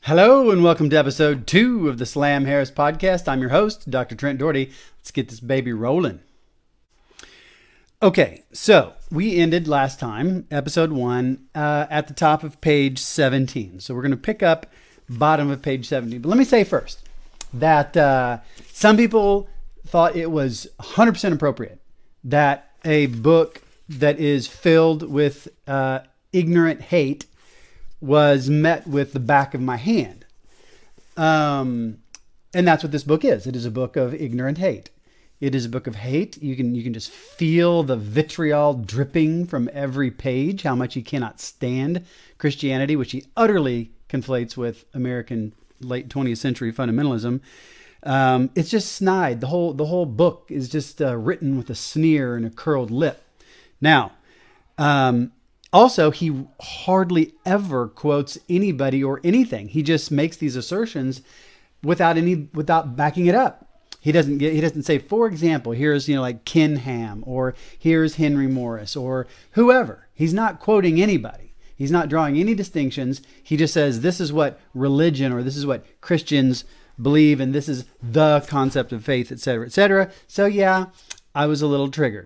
Hello and welcome to episode 2 of the Slam Harris podcast. I'm your host, Dr. Trent Doherty. Let's get this baby rolling. Okay, so we ended last time, episode 1, at the top of page 17. So we're going to pick up bottom of page 17. But let me say first that some people thought it was 100% appropriate that a book that is filled with ignorant hate was met with the back of my hand. And that's what this book is. It is a book of ignorant hate. It is a book of hate. You can just feel the vitriol dripping from every page, how much he cannot stand Christianity, which he utterly conflates with American late 20th century fundamentalism. It's just snide. The whole book is just written with a sneer and a curled lip. Now, also, he hardly ever quotes anybody or anything. He just makes these assertions without backing it up. He doesn't say, for example, here's like Ken Ham, or here's Henry Morris, or whoever. He's not quoting anybody. He's not drawing any distinctions. He just says this is what religion, or this is what Christians believe, and this is the concept of faith, etc., etc. So yeah, I was a little triggered.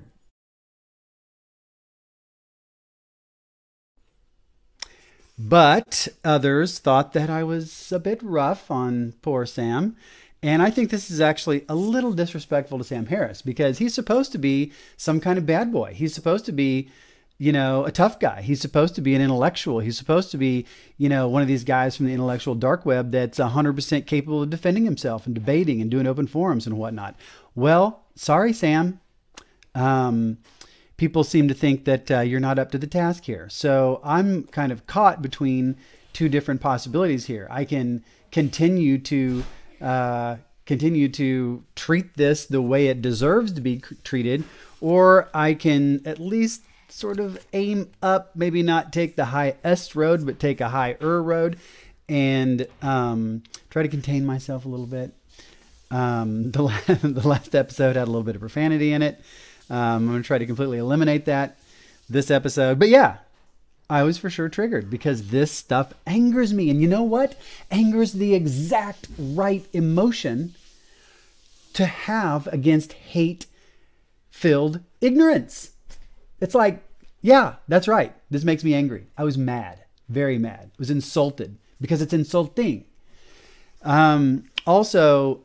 But others thought that I was a bit rough on poor Sam. And I think this is actually a little disrespectful to Sam Harris, because he's supposed to be some kind of bad boy. He's supposed to be, a tough guy. He's supposed to be an intellectual. He's supposed to be, one of these guys from the intellectual dark web that's 100% capable of defending himself and debating and doing open forums and whatnot. Well, sorry, Sam. People seem to think that you're not up to the task here. So I'm kind of caught between two different possibilities here. I can continue to treat this the way it deserves to be treated, or I can at least sort of aim up, maybe not take the highest road, but take a higher road, and try to contain myself a little bit. The last episode had a little bit of profanity in it. I'm going to try to completely eliminate that this episode. But yeah, I was for sure triggered because this stuff angers me. And you know what? Anger is the exact right emotion to have against hate-filled ignorance. It's like, yeah, that's right. This makes me angry. I was mad, very mad. I was insulted because it's insulting. Also,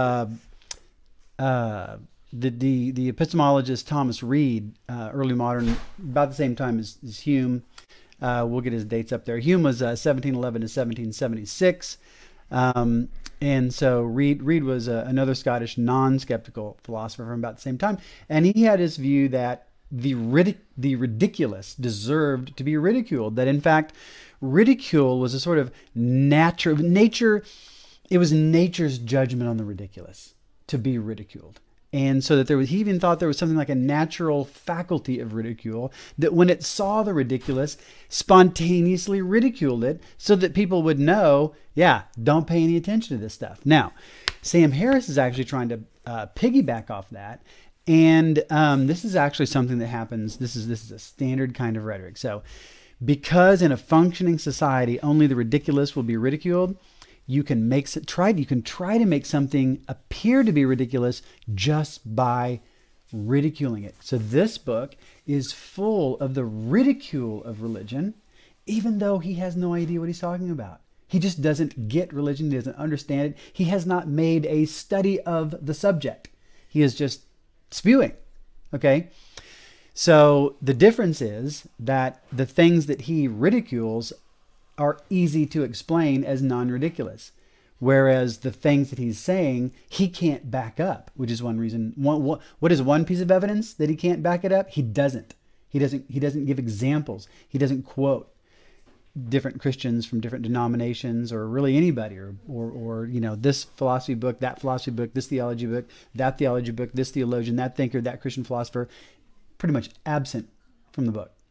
the epistemologist Thomas Reid, early modern, about the same time as Hume. We'll get his dates up there. Hume was 1711 to 1776. And so Reid was another Scottish non-skeptical philosopher from about the same time. And he had his view that the ridiculous deserved to be ridiculed. That in fact, ridicule was a sort of nature. It was nature's judgment on the ridiculous to be ridiculed. And so that he even thought there was something like a natural faculty of ridicule, that when it saw the ridiculous, spontaneously ridiculed it so that people would know, yeah, don't pay any attention to this stuff. Now, Sam Harris is actually trying to piggyback off that. And this is actually something that happens. This is a standard kind of rhetoric. So because in a functioning society, only the ridiculous will be ridiculed, you can try to make something appear to be ridiculous just by ridiculing it. So this book is full of the ridicule of religion, even though he has no idea what he's talking about. He just doesn't get religion. He doesn't understand it. He has not made a study of the subject. He is just spewing. Okay? So the difference is that the things that he ridicules are easy to explain as non-ridiculous, whereas the things that he's saying he can't back up, which is one reason. What is one piece of evidence that he can't back it up? He doesn't give examples. He doesn't quote different Christians from different denominations, or really anybody, or this philosophy book, that philosophy book, this theology book, that theology book, this theologian, that thinker, that Christian philosopher. Pretty much absent from the book.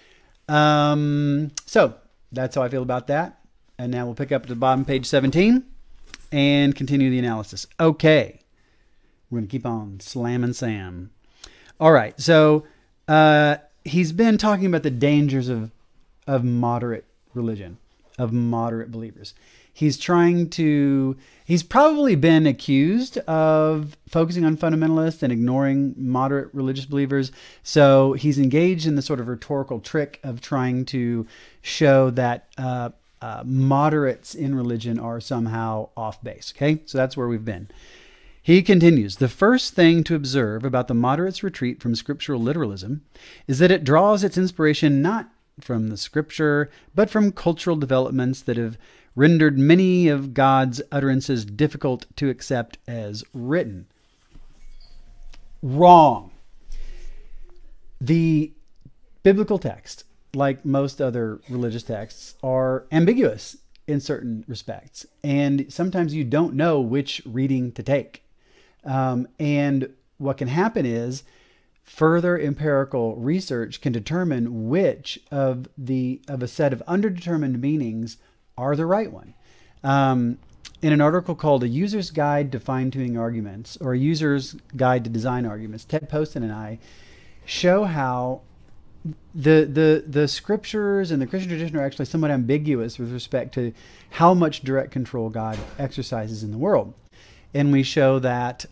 So that's how I feel about that. And now we'll pick up at the bottom, page 17, and continue the analysis. Okay. We're going to keep on slamming Sam. All right. So he's been talking about the dangers of moderate religion. of moderate believers. He's probably been accused of focusing on fundamentalists and ignoring moderate religious believers. So he's engaged in the sort of rhetorical trick of trying to show that moderates in religion are somehow off base. Okay, so that's where we've been. He continues, the first thing to observe about the moderates' retreat from scriptural literalism is that it draws its inspiration not from the scripture, but from cultural developments that have rendered many of God's utterances difficult to accept as written. Wrong. The biblical text, like most other religious texts, are ambiguous in certain respects. And sometimes you don't know which reading to take. And what can happen is further empirical research can determine which of a set of underdetermined meanings are the right one. In an article called A User's Guide to Fine-Tuning Arguments, or A User's Guide to Design Arguments, Ted Poston and I show how the scriptures and the Christian tradition are actually somewhat ambiguous with respect to how much direct control God exercises in the world. And we show that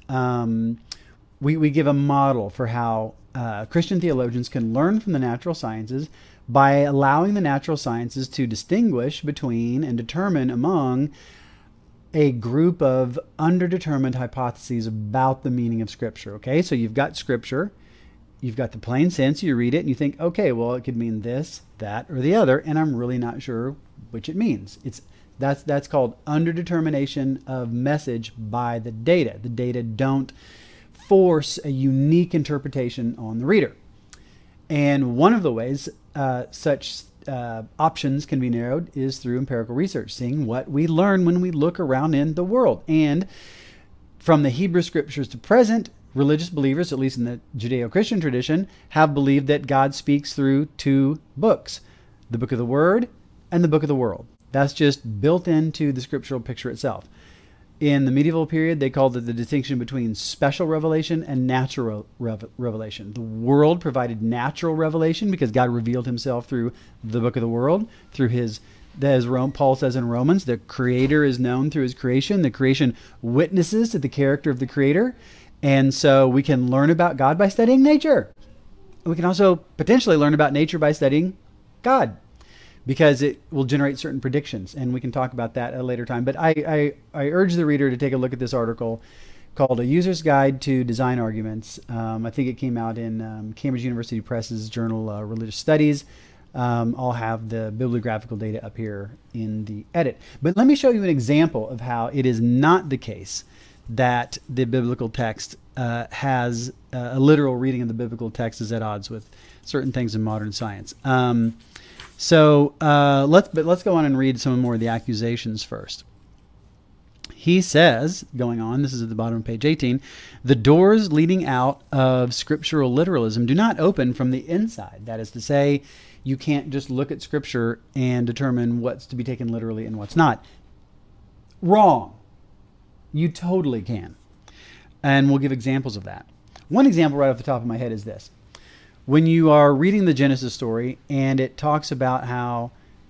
we give a model for how Christian theologians can learn from the natural sciences by allowing the natural sciences to distinguish between and determine among a group of underdetermined hypotheses about the meaning of Scripture. Okay, so you've got Scripture, you've got the plain sense, you read it and you think, okay, well, it could mean this, that, or the other, and I'm really not sure which it means. That's called underdetermination of message by the data. The data don't force a unique interpretation on the reader. And one of the ways such options can be narrowed is through empirical research, seeing what we learn when we look around in the world. And from the Hebrew Scriptures to present, religious believers, at least in the Judeo-Christian tradition, have believed that God speaks through two books, the Book of the Word and the Book of the World. That's just built into the scriptural picture itself. In the medieval period, they called it the distinction between special revelation and natural revelation. The world provided natural revelation because God revealed himself through the Book of the World, through his, as Paul says in Romans, the Creator is known through his creation. The creation witnesses to the character of the Creator. And so we can learn about God by studying nature. We can also potentially learn about nature by studying God, because it will generate certain predictions, and we can talk about that at a later time. But I urge the reader to take a look at this article called A User's Guide to Design Arguments. I think it came out in Cambridge University Press's journal, Religious Studies. I'll have the bibliographical data up here in the edit. But let me show you an example of how it is not the case that the biblical text has a literal reading of the biblical text is at odds with certain things in modern science. So let's go on and read some more of the accusations first. He says, going on, this is at the bottom of page 18, the doors leading out of scriptural literalism do not open from the inside. That is to say, you can't just look at Scripture and determine what's to be taken literally and what's not. Wrong. You totally can. And we'll give examples of that. One example right off the top of my head is this. When you are reading the Genesis story and it talks about how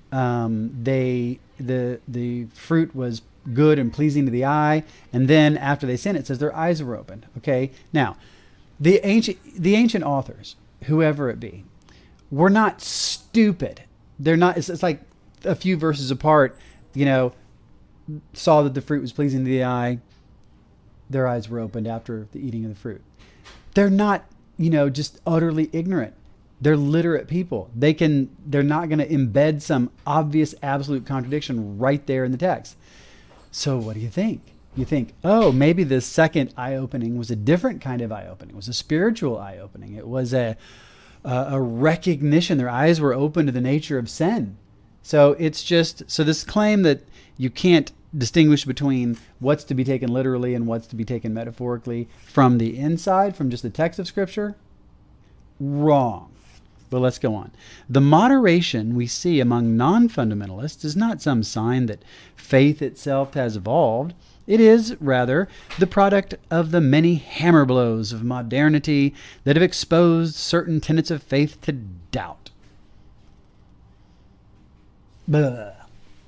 the fruit was good and pleasing to the eye, and then after they sinned, it says their eyes were opened. Okay, now the ancient authors, whoever it be, were not stupid. They're not. It's like a few verses apart. You know, saw that the fruit was pleasing to the eye. Their eyes were opened after the eating of the fruit. They're not, just utterly ignorant. They're literate people. They're not going to embed some obvious absolute contradiction right there in the text. So what do you think? You think, oh, maybe the second eye-opening was a different kind of eye-opening. It was a spiritual eye-opening. It was a recognition. Their eyes were open to the nature of sin. So it's just, so this claim that you can't distinguish between what's to be taken literally and what's to be taken metaphorically from the inside, from just the text of Scripture, wrong. But let's go on. The moderation we see among non-fundamentalists is not some sign that faith itself has evolved. It is, rather, the product of the many hammer blows of modernity that have exposed certain tenets of faith to doubt. Blah.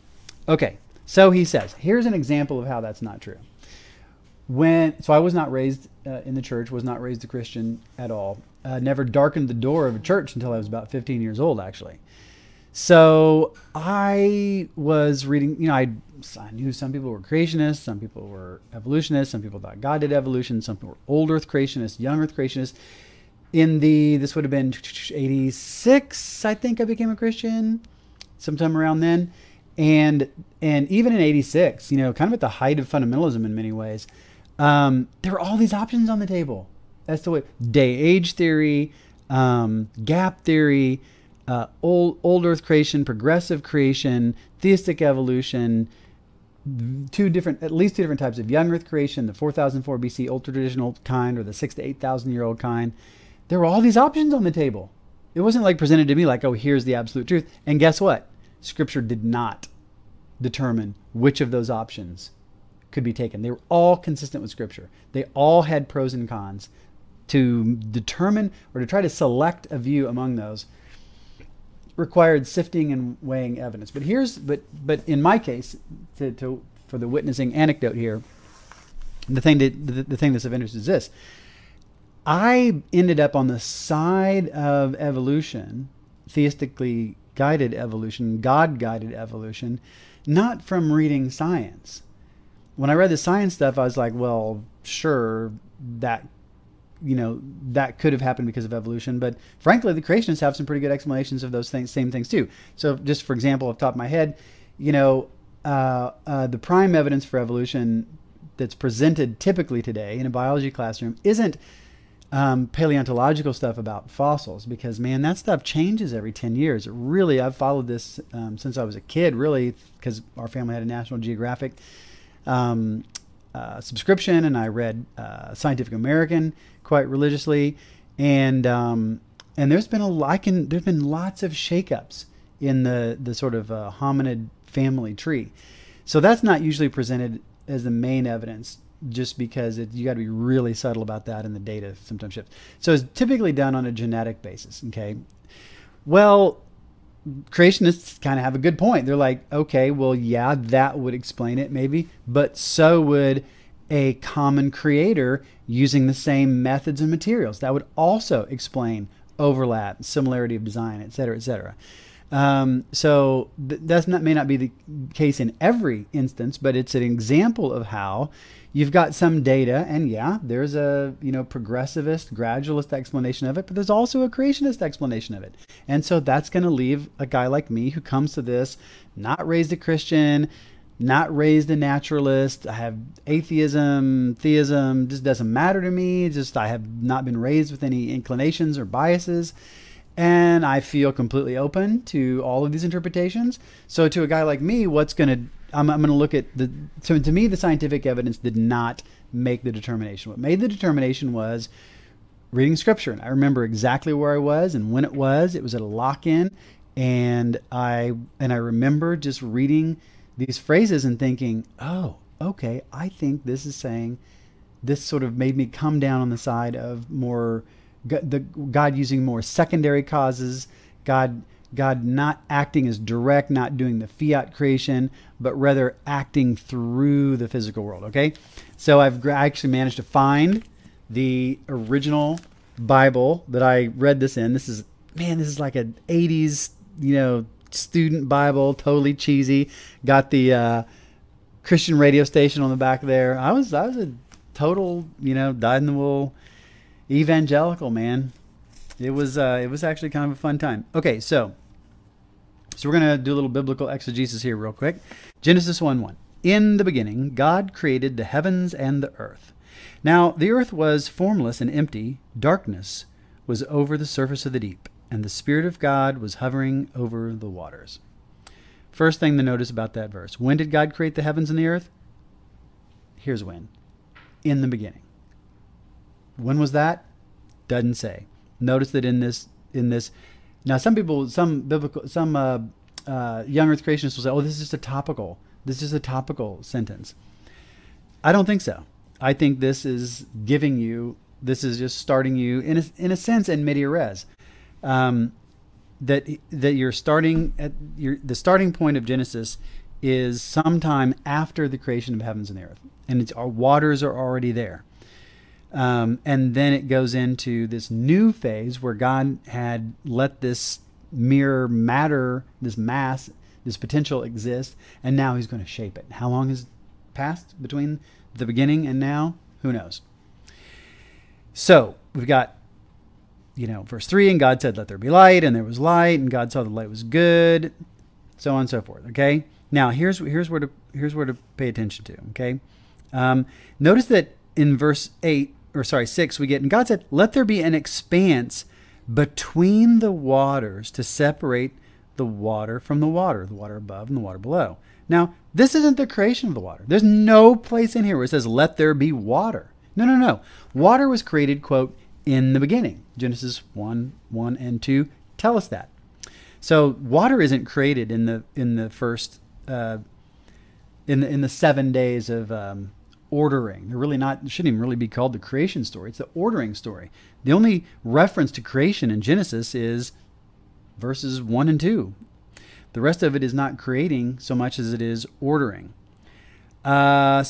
Okay, so he says, here's an example of how that's not true. So I was not raised in the church, was not raised a Christian at all. Never darkened the door of a church until I was about 15 years old, actually. So I was reading, I knew some people were creationists, some people were evolutionists, some people thought God did evolution, some people were old earth creationists, young earth creationists. This would have been 86, I think I became a Christian, sometime around then. And even in 86, kind of at the height of fundamentalism in many ways, there were all these options on the table as to what day-age theory, gap theory, old earth creation, progressive creation, theistic evolution, at least two different types of young earth creation, the 4004 BC ultra traditional kind or the 6,000 to 8,000 year old kind. There were all these options on the table. It wasn't like presented to me like, oh, here's the absolute truth. And guess what? Scripture did not determine which of those options could be taken. They were all consistent with Scripture. They all had pros and cons. To determine or to try to select a view among those required sifting and weighing evidence. But in my case, for the witnessing anecdote here, the thing that's of interest is this. I ended up on the side of evolution, theistically guided evolution, God-guided evolution, not from reading science. When I read the science stuff, I was like, well, sure, that could have happened because of evolution. But frankly, the creationists have some pretty good explanations of those same things too. So just for example, off the top of my head, the prime evidence for evolution that's presented typically today in a biology classroom isn't paleontological stuff about fossils, because man, that stuff changes every 10 years. Really, I've followed this since I was a kid, really, because our family had a National Geographic subscription, and I read Scientific American quite religiously, and there's been lots of shakeups in the sort of hominid family tree. So that's not usually presented as the main evidence, just because you got to be really subtle about that, and the data sometimes shifts. So it's typically done on a genetic basis. Okay, well, creationists kind of have a good point. They're like, okay, well, yeah, that would explain it maybe, but so would a common creator using the same methods and materials. That would also explain overlap, similarity of design, et cetera, et cetera. So may not be the case in every instance, but it's an example of how you've got some data, and yeah, there's a progressivist, gradualist explanation of it, but there's also a creationist explanation of it. And so that's going to leave a guy like me who comes to this not raised a Christian, not raised a naturalist. I have atheism, theism, just doesn't matter to me. Just I have not been raised with any inclinations or biases. And I feel completely open to all of these interpretations. So to a guy like me, I'm going to look at to me, the scientific evidence did not make the determination. What made the determination was reading Scripture. And I remember exactly where I was and when it was. It was at a lock-in. And I remember just reading these phrases and thinking, oh, okay, I think this is saying, this sort of made me come down on the side of more God using more secondary causes, God not acting as direct, not doing the fiat creation, but rather acting through the physical world. Okay, so I actually managed to find the original Bible that I read this in. This is like an 80s, student Bible, totally cheesy. Got the Christian radio station on the back there. I was a total, dyed-in-the-wool evangelical, man. It was actually kind of a fun time. Okay, so we're gonna do a little biblical exegesis here real quick. Genesis 1:1. In the beginning, God created the heavens and the earth. Now the earth was formless and empty. Darkness was over the surface of the deep, and the Spirit of God was hovering over the waters. First thing to notice about that verse. When did God create the heavens and the earth? Here's when. In the beginning. When was that? Doesn't say. Notice that in this. Now, some young earth creationists will say, "Oh, this is just a topical sentence." I don't think so. I think this is just starting you in a sense in media res. That you're starting at the starting point of Genesis is sometime after the creation of heavens and the earth, and our waters are already there. And then it goes into this new phase where God had let this mere matter, this mass, this potential exist, and now he's going to shape it. How long has passed between the beginning and now? Who knows? So we've got, verse 3, and God said, let there be light, and there was light, and God saw the light was good, so on and so forth. Okay. Now here's where to pay attention to. Okay. Notice that in verse 6, we get, and God said, let there be an expanse between the waters to separate the water from the water above and the water below. Now, this isn't the creation of the water. There's no place in here where it says, let there be water. No. Water was created, quote, in the beginning. Genesis 1 and 2 tell us that. So water isn't created in the first, in the 7 days of ordering. They're really not, it shouldn't even really be called the creation story. It's the ordering story. The only reference to creation in Genesis is verses 1 and 2. The rest of it is not creating so much as it is ordering. And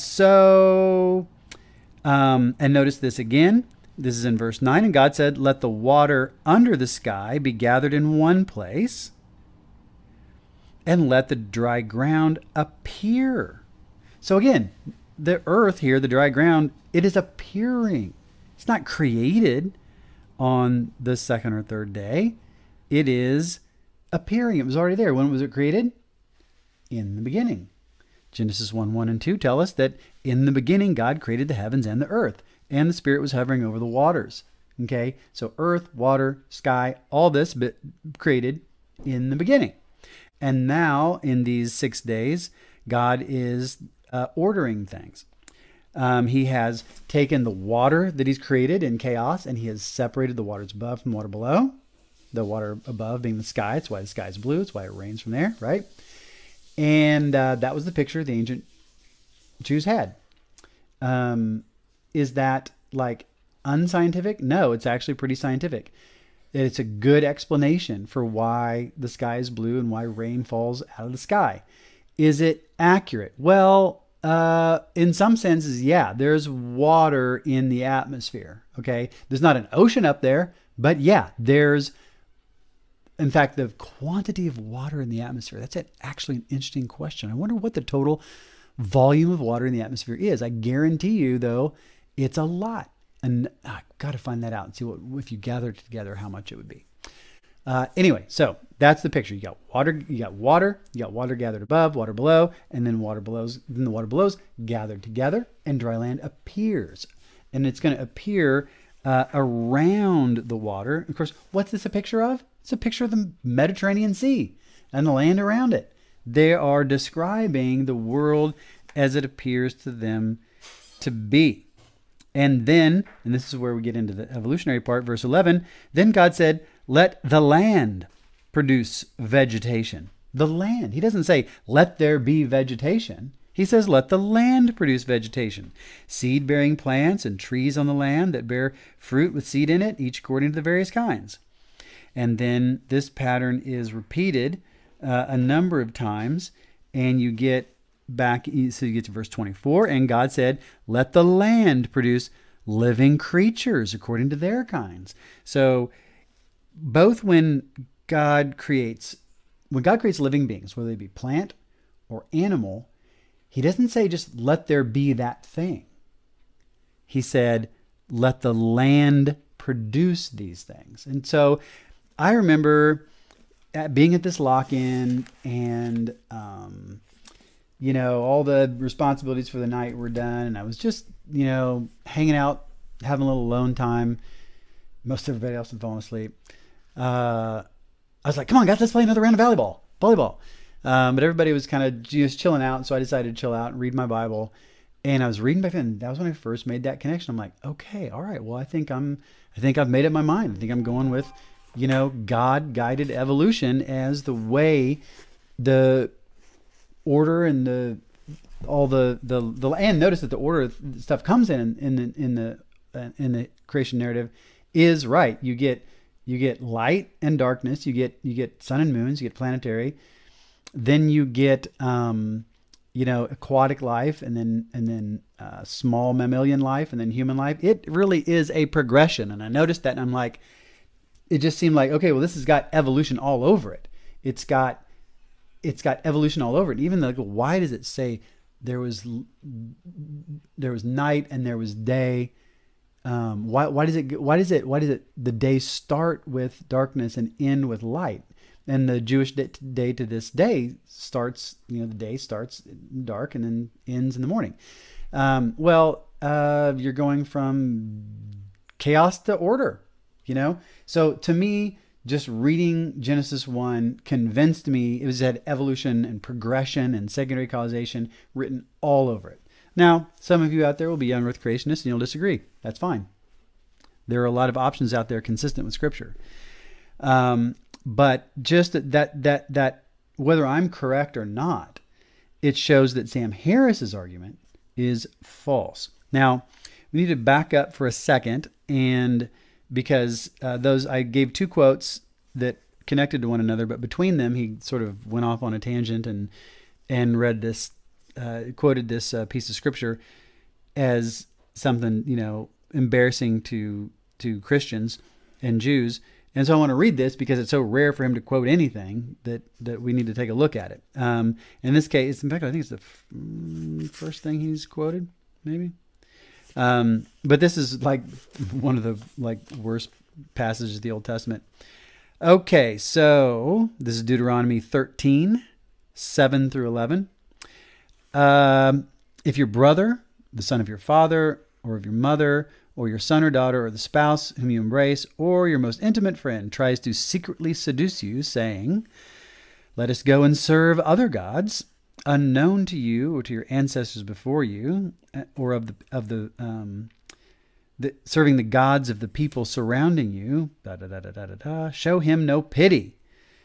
notice this again. This is in verse 9. And God said, let the water under the sky be gathered in one place, and let the dry ground appear. So again, the earth here, the dry ground, it is appearing. It's not created on the second or third day. It is appearing. It was already there. When was it created? In the beginning. Genesis 1 and 2 tell us that in the beginning God created the heavens and the earth, and the Spirit was hovering over the waters. Okay, so earth, water, sky, all this created in the beginning. And now in these 6 days, God is ordering things. He has taken the water that he's created in chaos, and he has separated the waters above from the water below. The water above being the sky. It's why the sky is blue. It's why it rains from there, right? And that was the picture the ancient Jews had. Is that like unscientific? No, it's actually pretty scientific. It's a good explanation for why the sky is blue and why rain falls out of the sky. Is it accurate? Well, in some senses, yeah, there's water in the atmosphere. Okay. There's not an ocean up there, but yeah, there's, in fact, the quantity of water in the atmosphere, that's actually an interesting question. I wonder what the total volume of water in the atmosphere is. I guarantee you, though, it's a lot. And I've got to find that out and see what, if you gather it together, how much it would be. Anyway, so that's the picture. You got water gathered above, water below, and then the water below's gathered together, and dry land appears. And it's going to appear around the water. Of course, what's this a picture of? It's a picture of the Mediterranean Sea and the land around it. They are describing the world as it appears to them to be. And then, and this is where we get into the evolutionary part, verse 11, then God said, let the land produce vegetation. The land. He doesn't say, let there be vegetation. He says, let the land produce vegetation, seed-bearing plants and trees on the land that bear fruit with seed in it, each according to the various kinds. And then this pattern is repeated a number of times, and you get back, so you get to verse 24, and God said, let the land produce living creatures according to their kinds. So both when God creates living beings, whether they be plant or animal, he doesn't say just let there be that thing. He said, let the land produce these things. And so I remember being at this lock-in, and all the responsibilities for the night were done, and I was just hanging out, having a little alone time. Most everybody else had fallen asleep. I was like, come on guys, let's play another round of volleyball. But everybody was kind of just chilling out, so I decided to chill out and read my Bible. And I was reading back then. That was when I first made that connection. I'm like, okay, all right, well, I think I've made up my mind. I think I'm going with God-guided evolution as the way, the order, and the and notice that the order stuff comes in the creation narrative is right. You get light and darkness. You get sun and moons. You get planetary. Then you get, aquatic life, and then small mammalian life, and then human life. It really is a progression. And I noticed that, and I'm like, it just seemed like, okay, well, this has got evolution all over it. It's got evolution all over it. Even though, why does it say there was night and there was day? Why does it the day start with darkness and end with light? And the Jewish day to this day starts, the day starts dark and then ends in the morning. You're going from chaos to order, So to me, just reading Genesis 1 convinced me it had evolution and progression and secondary causation written all over it. Now, some of you out there will be young earth creationists and you'll disagree. That's fine. There are a lot of options out there consistent with Scripture. But just that whether I'm correct or not, it shows that Sam Harris's argument is false. Now, we need to back up for a second, and because I gave two quotes that connected to one another, but between them he sort of went off on a tangent and read this, quoted this piece of Scripture as something embarrassing to Christians and Jews. And so I want to read this because it's so rare for him to quote anything that we need to take a look at it. In this case, in fact, I think it's the first thing he's quoted, maybe. But this is like one of the worst passages of the Old Testament. Okay, so this is Deuteronomy 13, 7 through 11. If your brother, the son of your father or of your mother, or your son or daughter, or the spouse whom you embrace, or your most intimate friend tries to secretly seduce you, saying, "Let us go and serve other gods, unknown to you or to your ancestors before you, or serving the gods of the people surrounding you," show him no pity.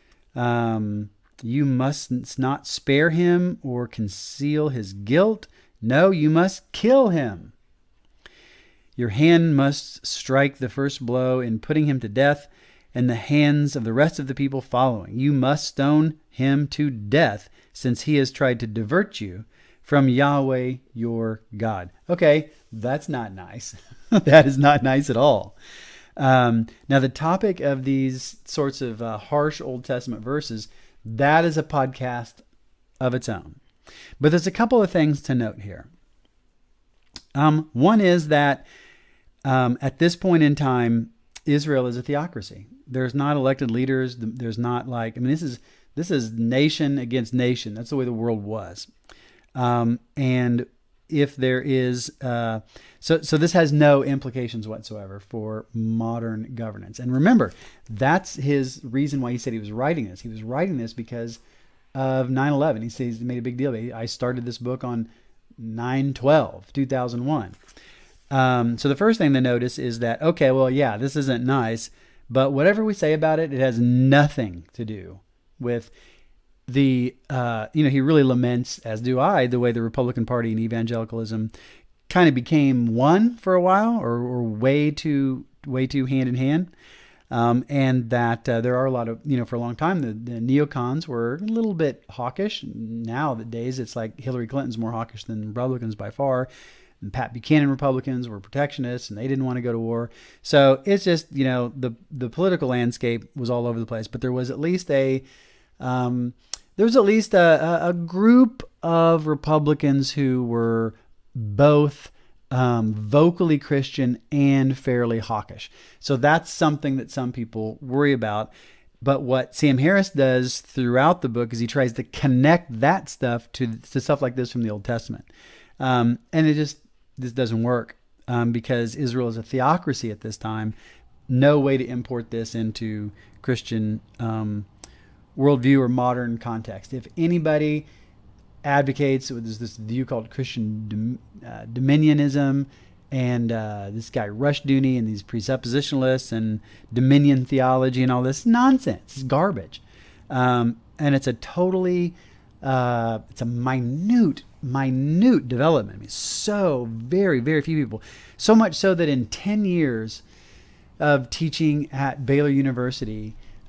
You must not spare him or conceal his guilt. No, you must kill him. Your hand must strike the first blow in putting him to death, and the hands of the rest of the people following. You must stone him to death, since he has tried to divert you from Yahweh your God. Okay, that's not nice. That is not nice at all. Now, the topic of these sorts of harsh Old Testament verses, that is a podcast of its own. But there's a couple of things to note here. One is that at this point in time, Israel is a theocracy. There's not elected leaders. There's not this is nation against nation. That's the way the world was. And if there is, so this has no implications whatsoever for modern governance. And remember, that's his reason why he said he was writing this. He was writing this because of 9/11. He says he made a big deal. I started this book on 9/12/2001. So the first thing to notice is that, okay, well, yeah, this isn't nice, but whatever we say about it, it has nothing to do with the, he really laments, as do I, the way the Republican Party and evangelicalism kind of became one for a while, or way too hand in hand. And that there are a lot of, for a long time, the neocons were a little bit hawkish. Nowadays, it's like Hillary Clinton's more hawkish than Republicans by far. And Pat Buchanan Republicans were protectionists, and they didn't want to go to war. So it's just, the political landscape was all over the place. But there was at least a group of Republicans who were both vocally Christian and fairly hawkish. So that's something that some people worry about. But what Sam Harris does throughout the book is he tries to connect that stuff to stuff like this from the Old Testament. And this doesn't work because Israel is a theocracy at this time. No way to import this into Christian worldview or modern context. If anybody advocates, there's this view called Christian dominionism, and this guy Rushdoony and these presuppositionalists and dominion theology and all this nonsense. It's garbage. And it's a totally, it's a minute development. I mean, so very, very few people. So much so that in 10 years of teaching at Baylor University,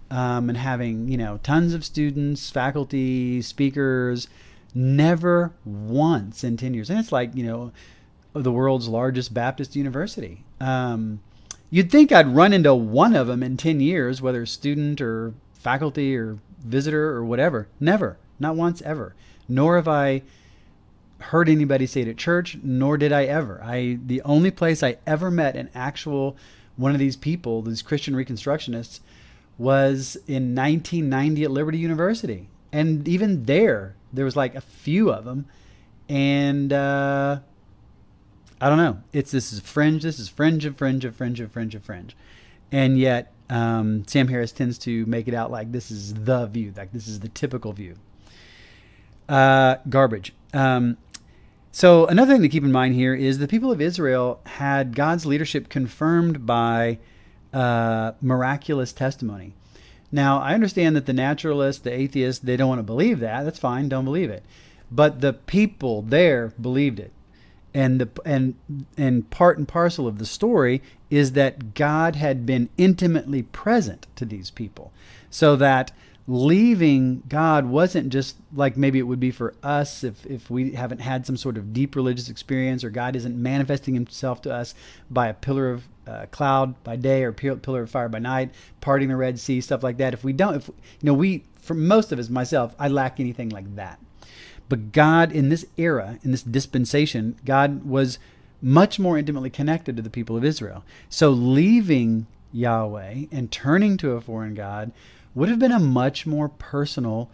and having, tons of students, faculty, speakers, never once in 10 years. And it's like, the world's largest Baptist university. You'd think I'd run into one of them in 10 years, whether student or faculty or visitor or whatever. Never. Not once ever. Nor have I heard anybody say it at church, nor did I ever. The only place I ever met an actual one of these people, these Christian Reconstructionists, was in 1990 at Liberty University. And even there was like a few of them. And I don't know. This is fringe of fringe. And yet Sam Harris tends to make it out like this is the view, like this is the typical view. Garbage. So another thing to keep in mind here is the people of Israel had God's leadership confirmed by miraculous testimony. Now, I understand that the naturalists, the atheists, they don't want to believe that. That's fine. Don't believe it. But the people there believed it. And part and parcel of the story is that God had been intimately present to these people, so that leaving God wasn't just like maybe it would be for us if we haven't had some sort of deep religious experience, or God isn't manifesting himself to us by a pillar of cloud by day or pillar of fire by night, parting the Red Sea, stuff like that. For most of us, myself, I lack anything like that. But God, in this era, in this dispensation, God was much more intimately connected to the people of Israel. So leaving Yahweh and turning to a foreign God would have been a much more personal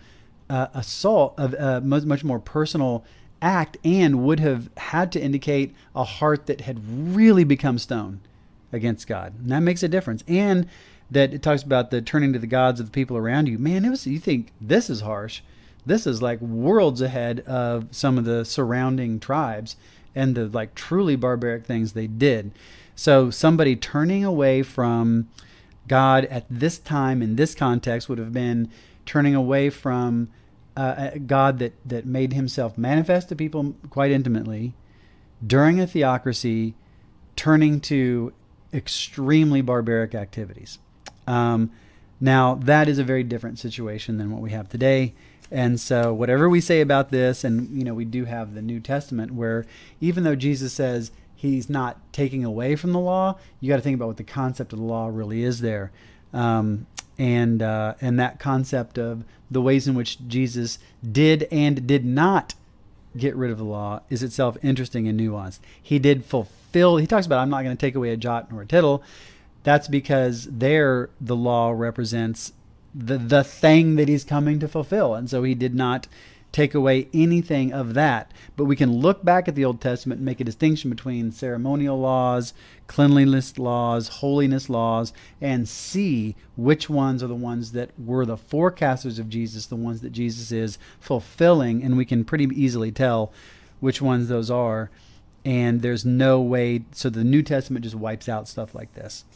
much more personal act, and would have had to indicate a heart that had really become stone against God. And that makes a difference. And that it talks about the turning to the gods of the people around you. Man, you think this is harsh. This is like worlds ahead of some of the surrounding tribes and the like truly barbaric things they did. So somebody turning away from God at this time in this context would have been turning away from a God that made himself manifest to people quite intimately during a theocracy, turning to extremely barbaric activities. Now, that is a very different situation than what we have today. And so whatever we say about this, and we do have the New Testament where even though Jesus says he's not taking away from the law, you got to think about what the concept of the law really is there. And that concept of the ways in which Jesus did and did not get rid of the law is itself interesting and nuanced. He did fulfill, he talks about, I'm not going to take away a jot nor a tittle. That's because there the law represents the thing that he's coming to fulfill. And so he did not take away anything of that. But we can look back at the Old Testament and make a distinction between ceremonial laws, cleanliness laws, holiness laws, and see which ones are the ones that were the forecasters of Jesus, the ones that Jesus is fulfilling. And we can pretty easily tell which ones those are. And there's no way, so the New Testament just wipes out stuff like this.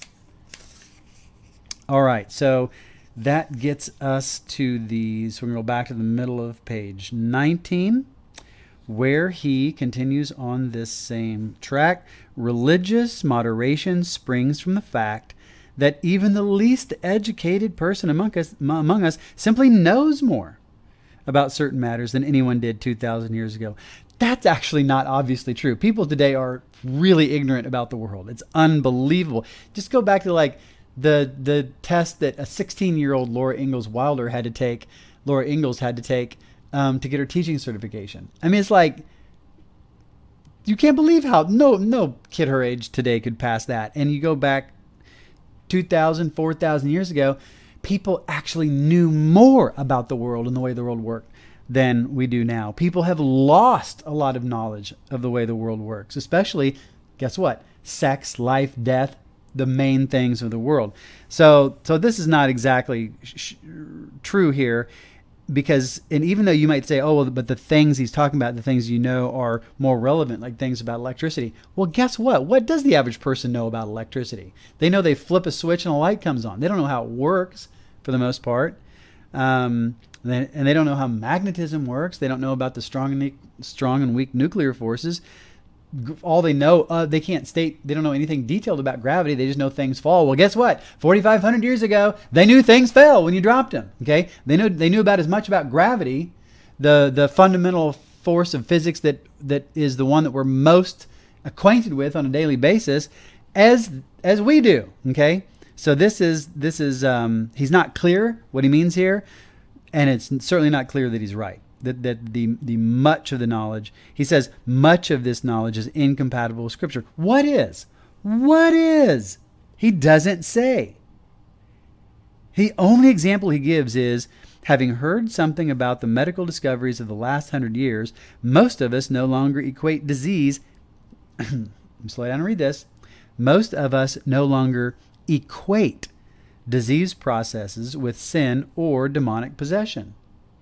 All right, so that gets us to so we're going to go back to the middle of page 19, where he continues on this same track. Religious moderation springs from the fact that even the least educated person among us simply knows more about certain matters than anyone did 2,000 years ago. That's actually not obviously true. People today are really ignorant about the world. It's unbelievable. Just go back to the test that a 16-year-old Laura Ingalls Wilder had to take to get her teaching certification. I mean, it's like, you can't believe how no kid her age today could pass that. And you go back 2,000, 4,000 years ago, people actually knew more about the world and the way the world worked than we do now. People have lost a lot of knowledge of the way the world works, especially, guess what? Sex, life, death, the main things of the world. So this is not exactly true here, because, and even though you might say, oh, well, but the things he's talking about, the things are more relevant, like things about electricity. Well, guess what? What does the average person know about electricity? They know they flip a switch and a light comes on. They don't know how it works for the most part. And they don't know how magnetism works. They don't know about the strong and weak nuclear forces. all they know, they can't state, they don't know anything detailed about gravity. They just know things fall. Well, guess what? 4,500 years ago, they knew things fell when you dropped them. Okay, they knew about as much about gravity, the fundamental force of physics that is the one that we're most acquainted with on a daily basis, as we do. Okay, so this is he's not clear what he means here, and it's certainly not clear that he's right. That the much of the knowledge, he says, much of this knowledge is incompatible with Scripture. What is? What is? He doesn't say. The only example he gives is, having heard something about the medical discoveries of the last 100 years, most of us no longer equate disease. Slow down and read this. Most of us no longer equate disease processes with sin or demonic possession.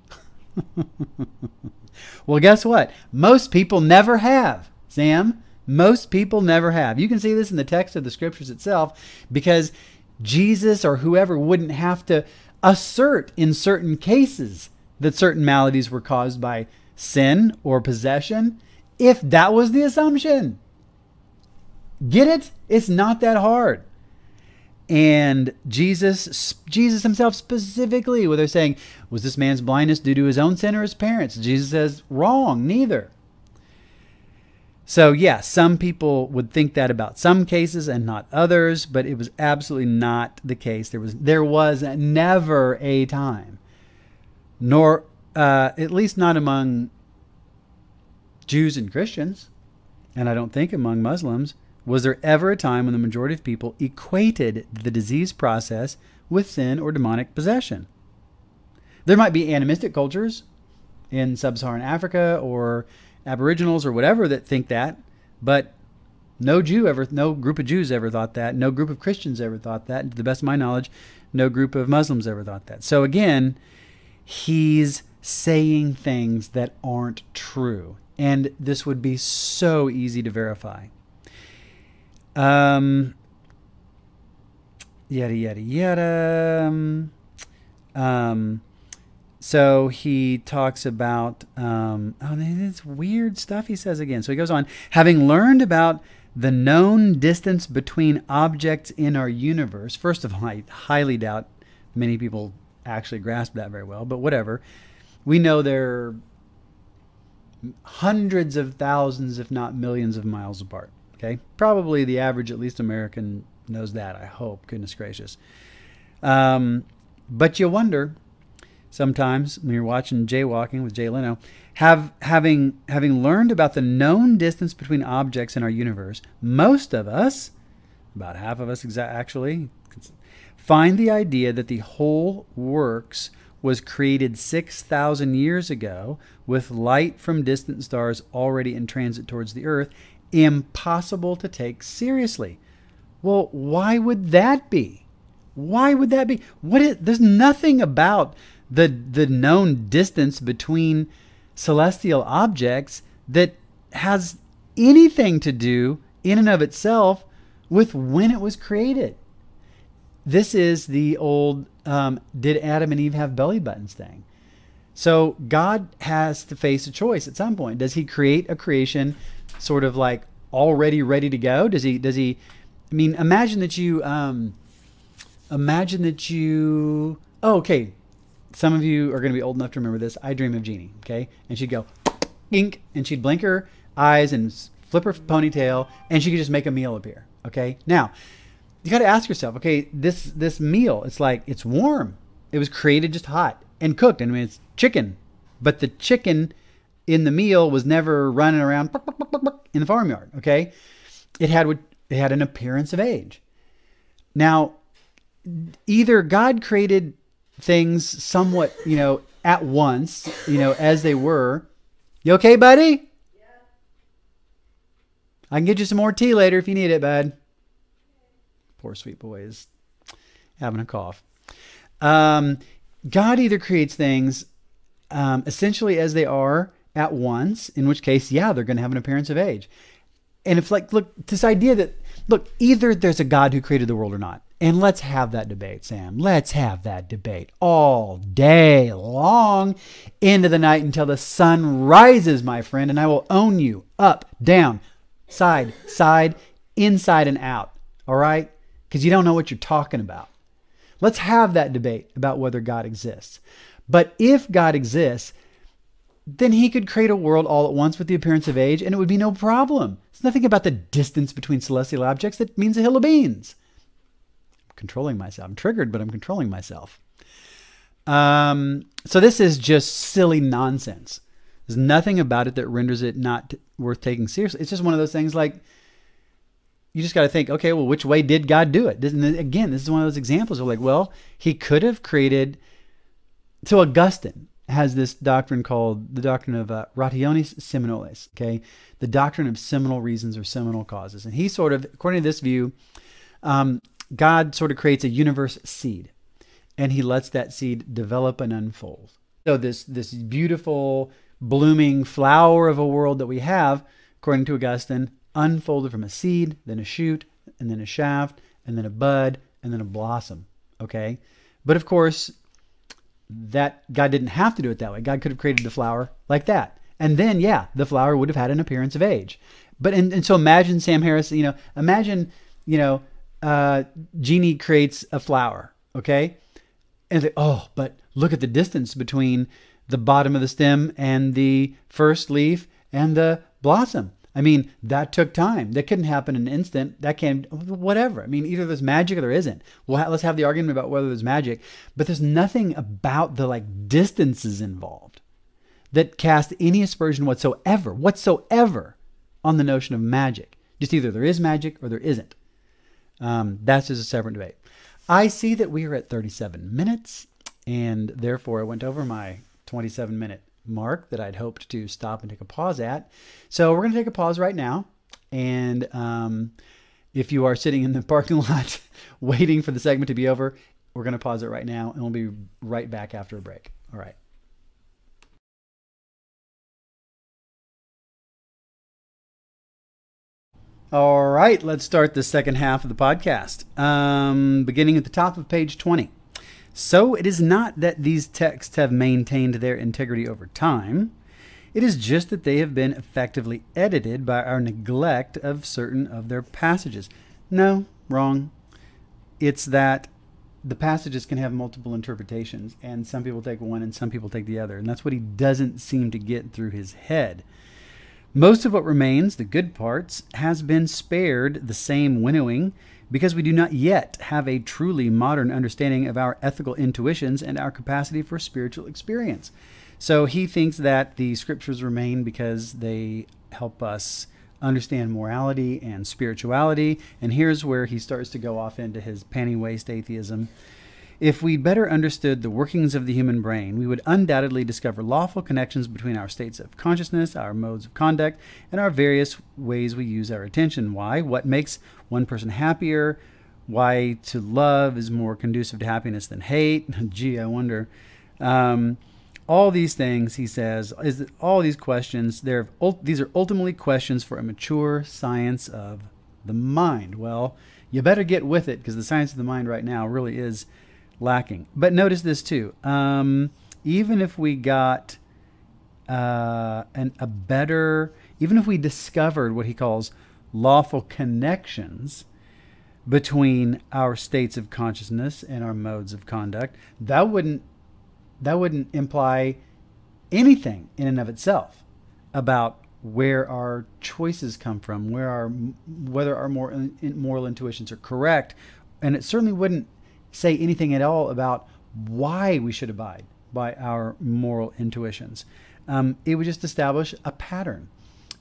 Well, guess what? Most people never have, Sam. Most people never have. You can see this in the text of the Scriptures itself, because Jesus or whoever wouldn't have to assert in certain cases that certain maladies were caused by sin or possession, if that was the assumption. Get it? It's not that hard. And Jesus himself specifically, where they're saying, was this man's blindness due to his own sin or his parents? Jesus says, wrong, neither. So yeah, some people would think that about some cases and not others, but it was absolutely not the case. There was never a time, nor at least not among Jews and Christians, and I don't think among Muslims, was there ever a time when the majority of people equated the disease process with sin or demonic possession. There might be animistic cultures in sub-Saharan Africa or Aboriginals or whatever that think that, but no group of Jews ever thought that. No group of Christians ever thought that. And to the best of my knowledge, no group of Muslims ever thought that. So again, he's saying things that aren't true. And this would be so easy to verify. Yada, yada, yada. So he talks about, this weird stuff he says again. So he goes on, having learned about the known distance between objects in our universe. First of all, I highly doubt many people actually grasp that very well, but whatever. We know they're hundreds of thousands, if not millions of miles apart. Okay, probably the average, at least American, knows that. I hope, goodness gracious. But you wonder sometimes when you're watching Jaywalking with Jay Leno, having learned about the known distance between objects in our universe, most of us, about half of us actually, find the idea that the whole works was created 6,000 years ago with light from distant stars already in transit towards the Earth impossible to take seriously. Well, why would that be? Why would that be? There's nothing about the known distance between celestial objects that has anything to do in and of itself with when it was created. This is the old did Adam and Eve have belly buttons thing. So God has to face a choice at some point. Does he create a creation sort of like already ready to go? Does he, I mean, imagine that you, oh, okay. Some of you are going to be old enough to remember this. I Dream of Jeannie. Okay. And she'd go, ink, and she'd blink her eyes and flip her ponytail, and she could just make a meal appear. Okay. Now you got to ask yourself, okay, this meal, it's warm. It was created just hot and cooked. I mean, it's chicken, but the chicken in the meal was never running around in the farmyard. Okay. It had an appearance of age. Now, either God created things somewhat, at once, as they were. You okay, buddy? Yeah. I can get you some more tea later if you need it, bud. Poor sweet boy is having a cough. God either creates things essentially as they are at once, in which case, yeah, they're going to have an appearance of age. And if look, this idea that, either there's a God who created the world or not. And let's have that debate, Sam. Let's have that debate all day long into the night until the sun rises, my friend, and I will own you up, down, side, inside and out. All right? Because you don't know what you're talking about. Let's have that debate about whether God exists. But if God exists, then he could create a world all at once with the appearance of age, and it would be no problem. It's nothing about the distance between celestial objects that means a hill of beans. I'm controlling myself. I'm triggered, but I'm controlling myself. So this is just silly nonsense. There's nothing about it that renders it not worth taking seriously. It's just one of those things like, you just got to think, okay, well, which way did God do it? Again, this is one of those examples of like, well, he could have created. So Augustine has this doctrine called the doctrine of rationes seminoles, okay? The doctrine of seminal reasons or seminal causes. And he sort of, according to this view, God sort of creates a universe seed, and he lets that seed develop and unfold. So this beautiful, blooming flower of a world that we have, according to Augustine, unfolded from a seed, then a shoot, and then a shaft, and then a bud, and then a blossom, okay? But of course, that God didn't have to do it that way. God could have created the flower like that. And then, yeah, the flower would have had an appearance of age. But, and so imagine Sam Harris, imagine, Genie creates a flower, okay? And they, oh, but look at the distance between the bottom of the stem and the first leaf and the blossom. I mean, that took time. That couldn't happen in an instant. That can, whatever. I mean, either there's magic or there isn't. Well, let's have the argument about whether there's magic. But there's nothing about the distances involved that cast any aspersion whatsoever on the notion of magic. Just either there is magic or there isn't. That's just a separate debate. I see that we are at 37 minutes, and therefore I went over my 27-minute mark that I'd hoped to stop and take a pause at. So we're going to take a pause right now. And if you are sitting in the parking lot waiting for the segment to be over, we're going to pause it right now, and we'll be right back after a break. All right. All right, let's start the second half of the podcast, beginning at the top of page 20. So it is not that these texts have maintained their integrity over time. It is just that they have been effectively edited by our neglect of certain of their passages. No, wrong. It's that the passages can have multiple interpretations, and some people take one and some people take the other. And that's what he doesn't seem to get through his head. Most of what remains, the good parts, has been spared the same winnowing because we do not yet have a truly modern understanding of our ethical intuitions and our capacity for spiritual experience. So he thinks that the scriptures remain because they help us understand morality and spirituality. And here's where he starts to go off into his panty-waist atheism. If we better understood the workings of the human brain, we would undoubtedly discover lawful connections between our states of consciousness, our modes of conduct, and our various ways we use our attention. Why? What makes one person happier? Why to love is more conducive to happiness than hate? Gee, I wonder. All these things, he says, all these questions, these are ultimately questions for a mature science of the mind. Well, you better get with it, because the science of the mind right now really is lacking. But notice this too. Even if we got even if we discovered what he calls lawful connections between our states of consciousness and our modes of conduct, that wouldn't imply anything in and of itself about where our choices come from, whether our moral intuitions are correct, and it certainly wouldn't say anything at all about why we should abide by our moral intuitions. It would just establish a pattern.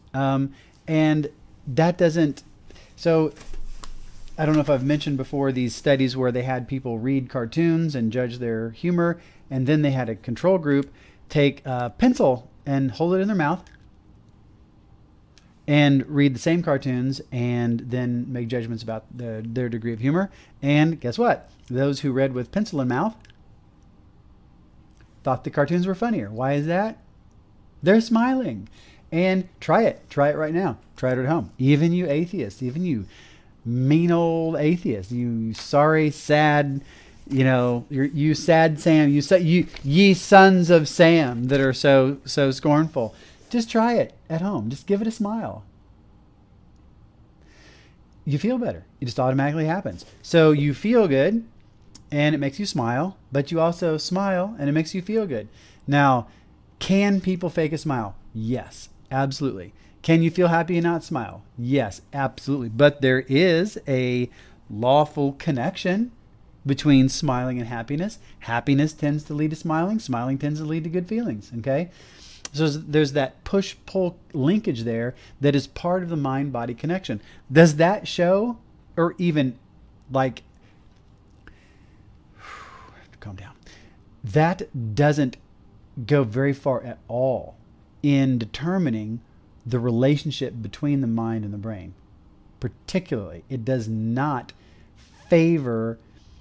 And that doesn't... So I don't know if I've mentioned before these studies where they had people read cartoons and judge their humor, and then they had a control group take a pencil and hold it in their mouth and read the same cartoons and then make judgments about their degree of humor. And guess what? Those who read with pencil in mouth thought the cartoons were funnier. Why is that? They're smiling. And try it. Try it right now. Try it at home. Even you atheists, even you mean old atheists, you sorry, sad, you sad Sam, ye sons of Sam that are so scornful. Just try it at home. Just give it a smile. you feel better. It just automatically happens. So you feel good and it makes you smile, but you also smile and it makes you feel good. Now, can people fake a smile? Yes, absolutely. Can you feel happy and not smile? Yes, absolutely. But there is a lawful connection between smiling and happiness. Happiness tends to lead to smiling. Smiling tends to lead to good feelings. Okay. So there's that push-pull linkage there that is part of the mind-body connection. Does that show, or even like, calm down, that doesn't go very far at all in determining the relationship between the mind and the brain. Particularly, it does not favor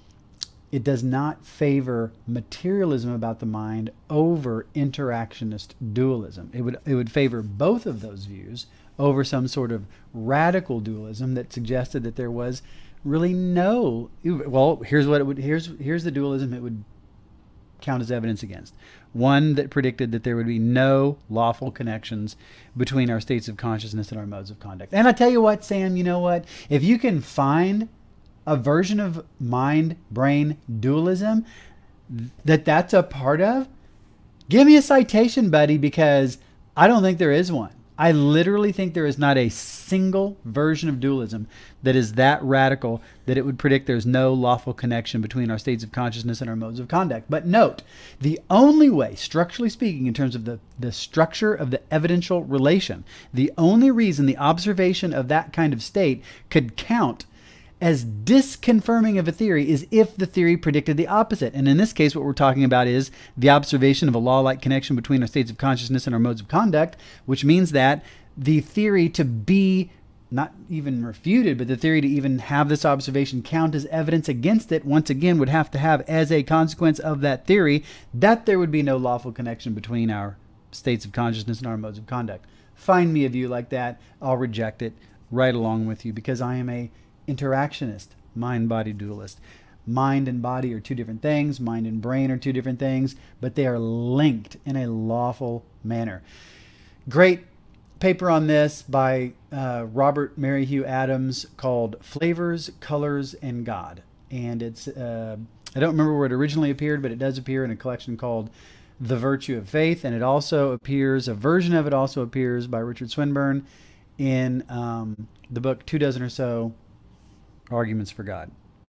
materialism about the mind over interactionist dualism. It would favor both of those views over some sort of radical dualism that suggested that there was really no, well, here's the dualism it would count as evidence against. One that predicted that there would be no lawful connections between our states of consciousness and our modes of conduct. And I tell you what, Sam, you know what? If you can find a version of mind-brain dualism that's a part of, give me a citation, buddy, because I don't think there is one. I literally think there is not a single version of dualism that is that radical that it would predict there's no lawful connection between our states of consciousness and our modes of conduct. But note, the only way, structurally speaking, in terms of the structure of the evidential relation, the only reason the observation of that kind of state could count as disconfirming of a theory is if the theory predicted the opposite. And in this case, what we're talking about is the observation of a law-like connection between our states of consciousness and our modes of conduct, which means that the theory to be not even refuted, but the theory to even have this observation count as evidence against it, once again, would have to have as a consequence of that theory that there would be no lawful connection between our states of consciousness and our modes of conduct. Find me a view like that. I'll reject it right along with you because I am a interactionist, mind-body dualist. Mind and body are two different things. Mind and brain are two different things, but they are linked in a lawful manner. Great paper on this by Robert Merrihew Adams called Flavors, Colors, and God. And it's, I don't remember where it originally appeared, but it does appear in a collection called The Virtue of Faith. And it also appears, a version of it also appears by Richard Swinburne in the book 24 or So Arguments for God.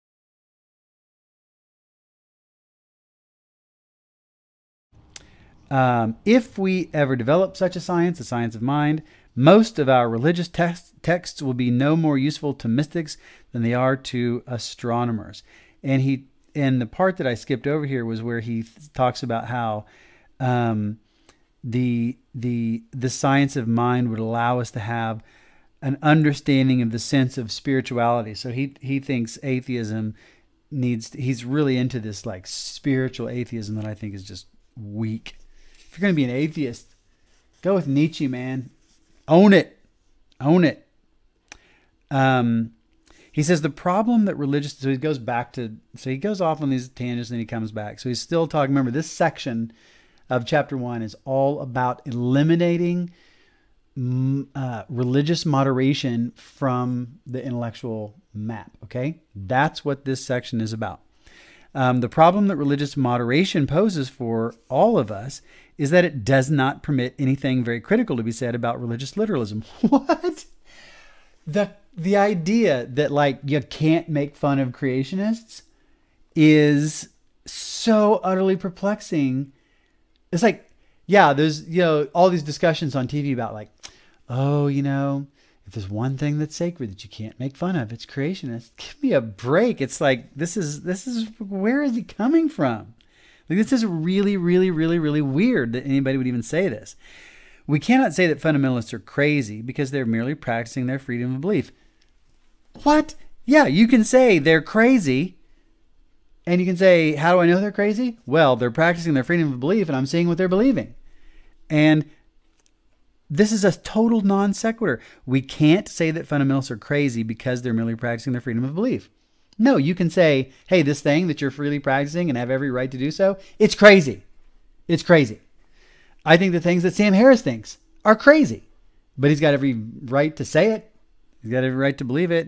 If we ever develop such a science, the science of mind, most of our religious texts will be no more useful to mystics than they are to astronomers. And the part that I skipped over here was where he talks about how the science of mind would allow us to have an understanding of the sense of spirituality. So he thinks atheism he's really into this like spiritual atheism that I think is just weak. If you're going to be an atheist, go with Nietzsche, man. Own it. Own it. He says the problem that so he goes off on these tangents and then he comes back. So he's still talking. Remember, this section of chapter 1 is all about eliminating religious moderation from the intellectual map. Okay, that's what this section is about. The problem that religious moderation poses for all of us is that it does not permit anything very critical to be said about religious literalism. What? The idea that like you can't make fun of creationists is so utterly perplexing. It's like, yeah, there's, all these discussions on TV about like, oh, if there's one thing that's sacred that you can't make fun of, it's creationists. Give me a break. It's like, this is where is he coming from? Like, this is really, really, really, really weird that anybody would even say this. We cannot say that fundamentalists are crazy because they're merely practicing their freedom of belief. What? Yeah, you can say they're crazy. And you can say, how do I know they're crazy? Well, they're practicing their freedom of belief and I'm seeing what they're believing. And this is a total non sequitur. We can't say that fundamentalists are crazy because they're merely practicing their freedom of belief. No, you can say, hey, this thing that you're freely practicing and have every right to do so, it's crazy. It's crazy. I think the things that Sam Harris thinks are crazy, but he's got every right to say it. He's got every right to believe it.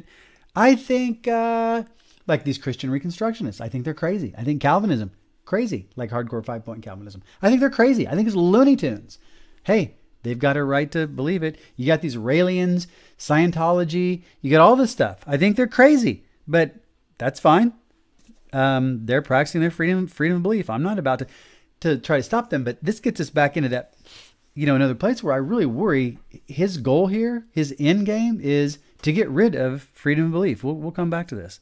I think, like these Christian Reconstructionists, I think they're crazy. I think Calvinism, crazy, like hardcore 5-point Calvinism. I think they're crazy. I think it's Looney Tunes. Hey, they've got a right to believe it. You got these Raelians, Scientology, you got all this stuff. I think they're crazy, but that's fine. They're practicing their freedom of belief. I'm not about to try to stop them, but this gets us back into that, another place where I really worry. His goal here, his end game, is to get rid of freedom of belief. We'll come back to this.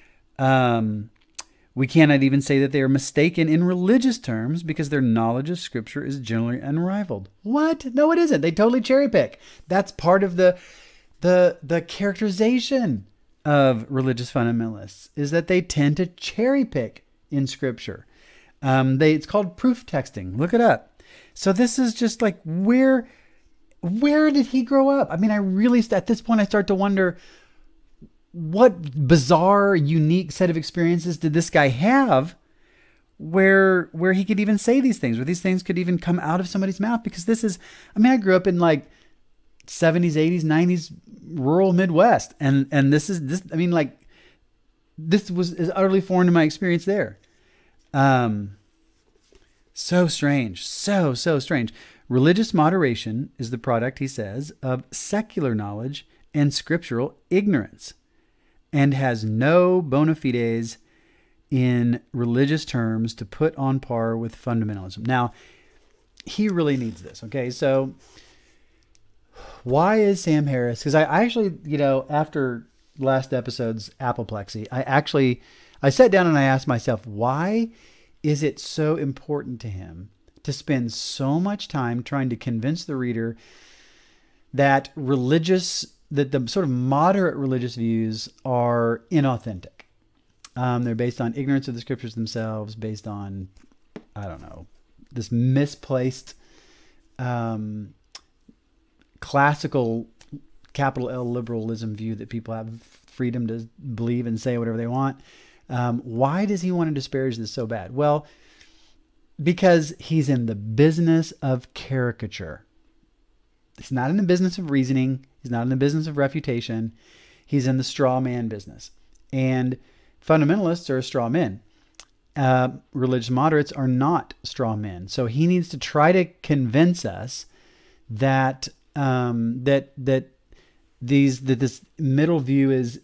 We cannot even say that they are mistaken in religious terms because their knowledge of Scripture is generally unrivaled. What? No, it isn't. They totally cherry pick. That's part of the characterization of religious fundamentalists, is that they tend to cherry pick in Scripture. It's called proof texting. Look it up. So this is just like, where did he grow up? I mean, I really, at this point, I start to wonder, what bizarre, unique set of experiences did this guy have where he could even say these things, where these things could even come out of somebody's mouth? Because this is, I grew up in like 70s, 80s, 90s, rural Midwest. And this was is utterly foreign to my experience there. So strange. So strange. Religious moderation is the product, he says, of secular knowledge and scriptural ignorance, and has no bona fides in religious terms to put on par with fundamentalism. Now, he really needs this, okay? So why is Sam Harris? Because I actually, after last episode's apoplexy, I sat down and I asked myself, why is it so important to him to spend so much time trying to convince the reader that the sort of moderate religious views are inauthentic? They're based on ignorance of the Scriptures themselves, based on, I don't know, this misplaced classical capital L liberalism view that people have freedom to believe and say whatever they want. Why does he want to disparage this so bad? Well, because he's in the business of caricature. He's not in the business of reasoning. He's not in the business of refutation. He's in the straw man business. And fundamentalists are straw men. Religious moderates are not straw men. So he needs to try to convince us that this middle view is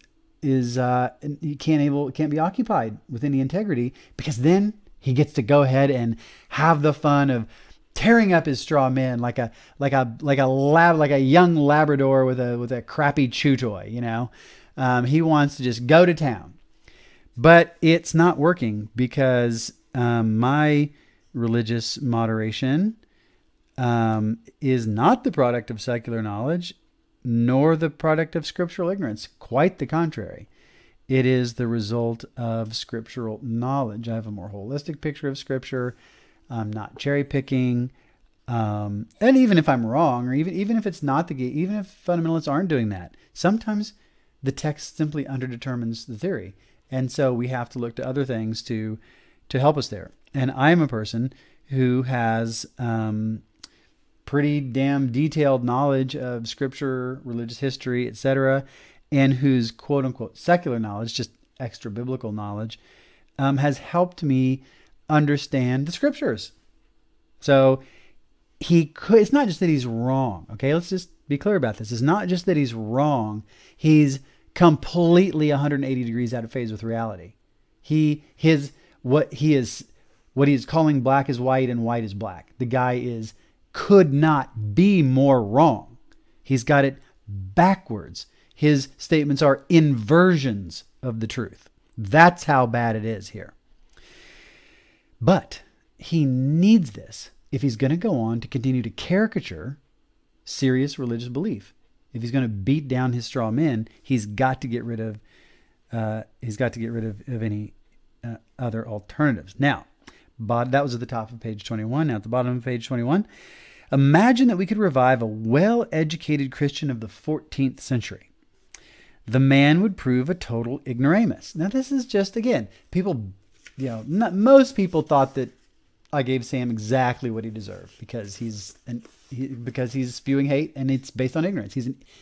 can't be occupied with any integrity, because then he gets to go ahead and have the fun of tearing up his straw men like a young Labrador with a crappy chew toy. He wants to just go to town, but it's not working because my religious moderation is not the product of secular knowledge, nor the product of scriptural ignorance. Quite the contrary. It is the result of scriptural knowledge. I have a more holistic picture of Scripture. I'm not cherry picking. And even if I'm wrong, or even if it's not the case, even if fundamentalists aren't doing that, sometimes the text simply underdetermines the theory. And so we have to look to other things to help us there. And I'm a person who has pretty damn detailed knowledge of Scripture, religious history, etc., and whose quote-unquote secular knowledge, just extra biblical knowledge, has helped me understand the Scriptures. So it's not just that he's wrong, okay? Let's just be clear about this. It's not just that he's wrong. He's completely 180 degrees out of phase with reality. What he is calling black is white and white is black. The guy could not be more wrong. He's got it backwards. His statements are inversions of the truth. That's how bad it is here. But he needs this if he's going to go on to continue to caricature serious religious belief. If he's going to beat down his straw men, he's got to get rid of any other alternatives. Now, that was at the top of page 21. Now at the bottom of page 21, imagine that we could revive a well-educated Christian of the 14th century. The man would prove a total ignoramus. Now, this is just, again, people, most people thought that I gave Sam exactly what he deserved because because he's spewing hate and it's based on ignorance.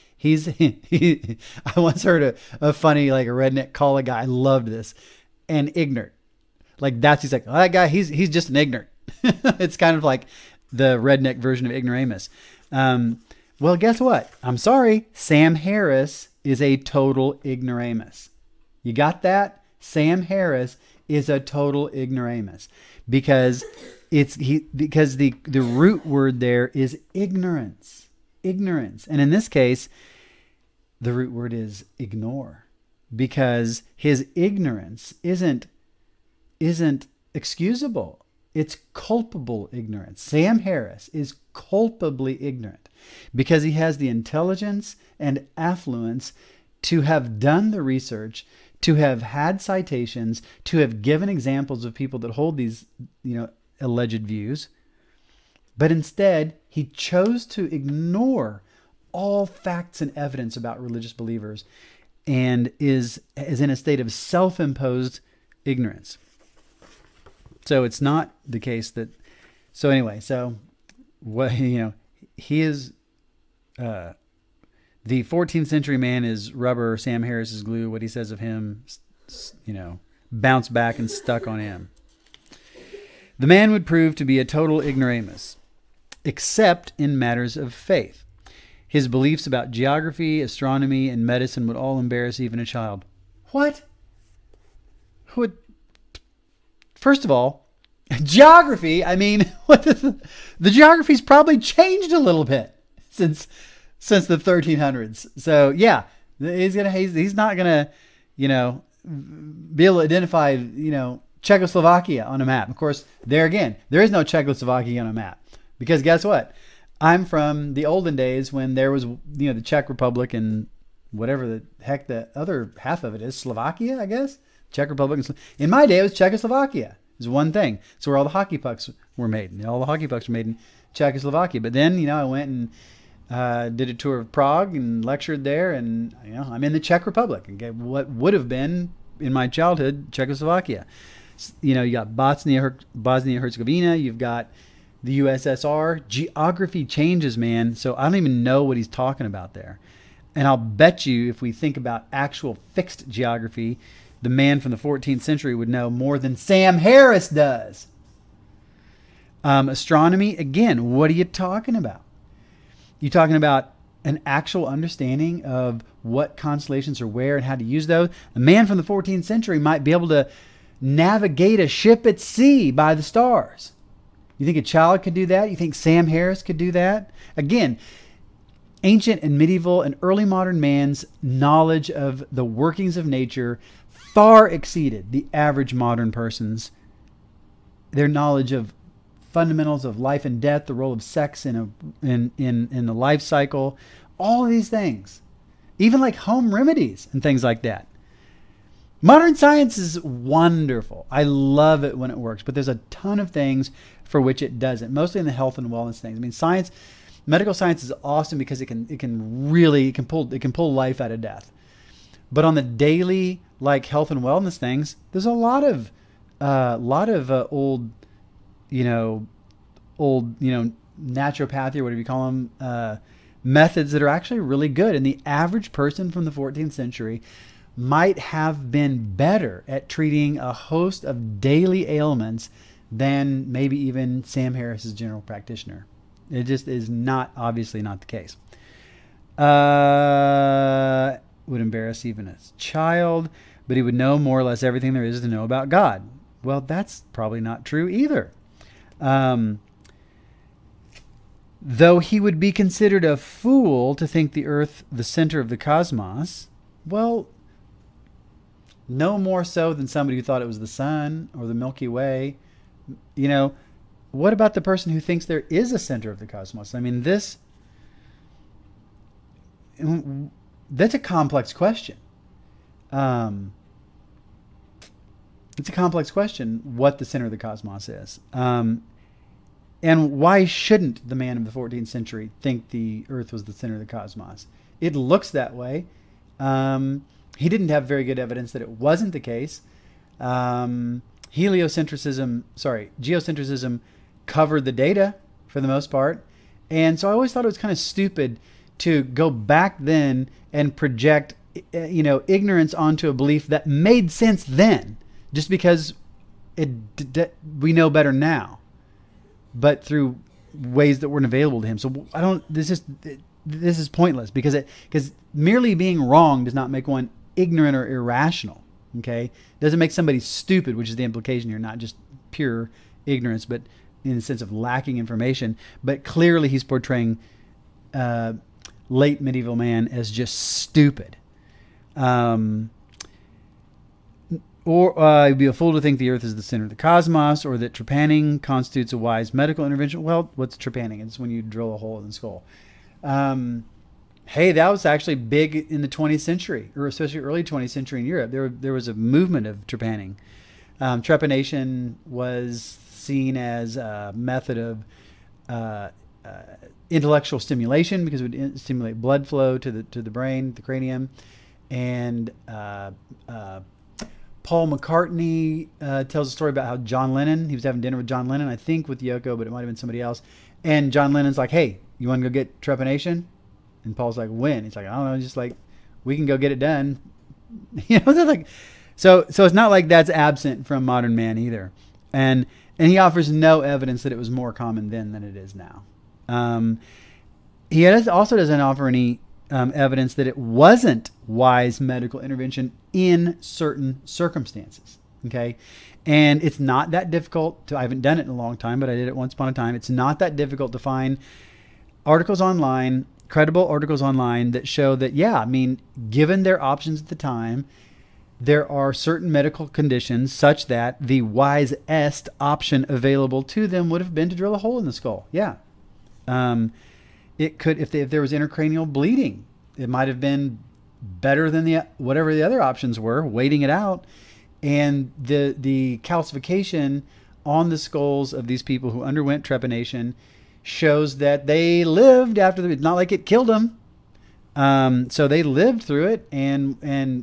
I once heard a funny, like a redneck call a guy, I loved this, and ignorant. Like he's like, oh, that guy, he's just an ignorant. It's kind of like the redneck version of ignoramus. Well, guess what? I'm sorry. Sam Harris is a total ignoramus. You got that? Sam Harris is a total ignoramus because the root word there is ignorance. Ignorance. And in this case, the root word is ignore, because his ignorance isn't excusable. It's culpable ignorance. Sam Harris is culpably ignorant because he has the intelligence and affluence to have done the research, to have had citations, to have given examples of people that hold these, alleged views. But instead, he chose to ignore all facts and evidence about religious believers and is in a state of self-imposed ignorance. So it's not the case that, so anyway, so what, he is, the 14th century man is rubber, Sam Harris is glue. What he says of him, bounced back and stuck on him. The man would prove to be a total ignoramus, except in matters of faith. His beliefs about geography, astronomy, and medicine would all embarrass even a child. What? First of all, geography, I mean, the geography's probably changed a little bit since the 1300s. So yeah, he's not gonna, be able to identify, Czechoslovakia on a map. Of course, there again, there is no Czechoslovakia on a map because guess what? I'm from the olden days when there was, the Czech Republic and whatever the heck the other half of it is, Slovakia, I guess. Czech Republic. In my day, it was Czechoslovakia. It was one thing. It's where all the hockey pucks were made. All the hockey pucks were made in Czechoslovakia. But then, I went and did a tour of Prague and lectured there, and I'm in the Czech Republic. Okay, what would have been in my childhood Czechoslovakia. You got Bosnia-Herzegovina. You've got the USSR. Geography changes, man. So I don't even know what he's talking about there. And I'll bet you if we think about actual fixed geography, the man from the 14th century would know more than Sam Harris does. Astronomy, again, what are you talking about? You talking about an actual understanding of what constellations are where and how to use those? A man from the 14th century might be able to navigate a ship at sea by the stars. You think a child could do that? You think Sam Harris could do that? Again, ancient and medieval and early modern man's knowledge of the workings of nature far exceeded the average modern person's. Their knowledge of fundamentals of life and death, the role of sex in the life cycle, all of these things, even like home remedies and things like that. Modern science is wonderful. I love it when it works, but there's a ton of things for which it doesn't, mostly in the health and wellness things. I mean, medical science is awesome because it can pull life out of death. But on the daily, like health and wellness things, there's a lot of old naturopathy or whatever you call them, methods that are actually really good. And the average person from the 14th century might have been better at treating a host of daily ailments than maybe even Sam Harris's general practitioner. It just is obviously not the case. Would embarrass even a child, but he would know more or less everything there is to know about God. Well, that's probably not true either. Though he would be considered a fool to think the earth the center of the cosmos, well, no more so than somebody who thought it was the sun or the Milky Way. What about the person who thinks there is a center of the cosmos? I mean, that's a complex question. It's a complex question what the center of the cosmos is. And why shouldn't the man of the 14th century think the earth was the center of the cosmos? It looks that way. He didn't have very good evidence that it wasn't the case. geocentrism covered the data for the most part. And so I always thought it was kind of stupid to go back then and project, ignorance onto a belief that made sense then, just because we know better now, but through ways that weren't available to him. So this is pointless, because merely being wrong does not make one ignorant or irrational. Okay. It doesn't make somebody stupid, which is the implication here, not just pure ignorance, but in the sense of lacking information. But clearly he's portraying late medieval man as just stupid. Or it'd be a fool to think the earth is the center of the cosmos, or that trepanning constitutes a wise medical intervention. Well, what's trepanning? It's when you drill a hole in the skull. Hey, that was actually big in the 20th century, or especially early 20th century in Europe. There was a movement of trepanning. Trepanation was seen as a method of intellectual stimulation, because it would stimulate blood flow to the brain, the cranium. And Paul McCartney tells a story about how John Lennon, he was having dinner with John Lennon, I think with Yoko, but it might have been somebody else. And John Lennon's like, hey, you want to go get trepanation? And Paul's like, when? He's like, I don't know, just like, we can go get it done. So it's not like that's absent from modern man either. And he offers no evidence that it was more common then than it is now. He also doesn't offer any evidence that it wasn't wise medical intervention in certain circumstances. Okay. And it's not that difficult I haven't done it in a long time, but I did it once upon a time. It's not that difficult to find articles online, credible articles online, that show that, given their options at the time, there are certain medical conditions such that the wisest option available to them would have been to drill a hole in the skull. Yeah. It could, if there was intracranial bleeding, it might have been better than whatever the other options were, waiting it out. And the calcification on the skulls of these people who underwent trepanation shows that they lived after it's not like it killed them. So they lived through it, and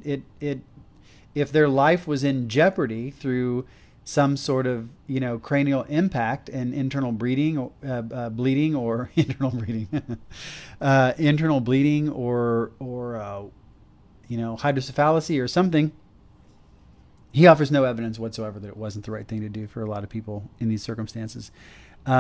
if their life was in jeopardy through some sort of cranial impact and internal bleeding or internal bleeding or hydrocephalus or something, he offers no evidence whatsoever that it wasn't the right thing to do for a lot of people in these circumstances. He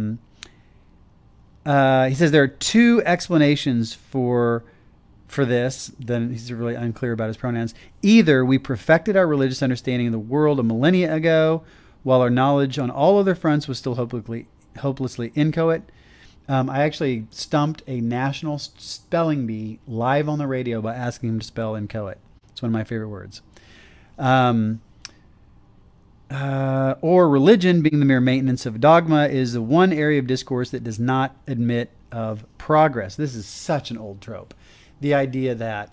says there are two explanations for this. Then he's really unclear about his pronouns. Either we perfected our religious understanding of the world a millennia ago, while our knowledge on all other fronts was still hopelessly inchoate. I actually stumped a national spelling bee live on the radio by asking him to spell inchoate. It's one of my favorite words. Or religion, being the mere maintenance of dogma, is the one area of discourse that does not admit of progress. This is such an old trope. The idea that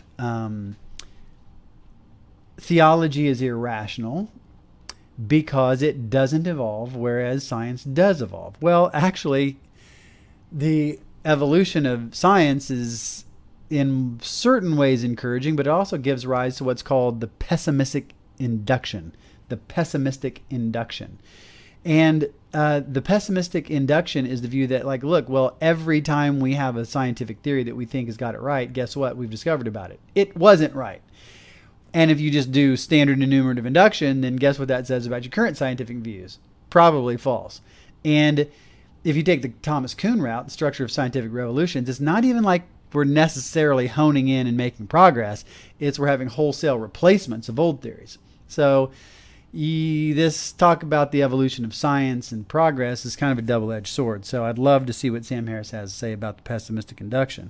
theology is irrational because it doesn't evolve, whereas science does evolve. Well, actually, the evolution of science is in certain ways encouraging, but it also gives rise to what's called the pessimistic induction. The pessimistic induction. And the pessimistic induction is the view that, like, look, well, every time we have a scientific theory that we think has got it right, guess what? We've discovered about it. It wasn't right. And if you just do standard enumerative induction, then guess what that says about your current scientific views? Probably false. And if you take the Thomas Kuhn route, the structure of scientific revolutions, it's not even like we're necessarily honing in and making progress. It's we're having wholesale replacements of old theories. So this talk about the evolution of science and progress is kind of a double-edged sword. So I'd love to see what Sam Harris has to say about the pessimistic induction.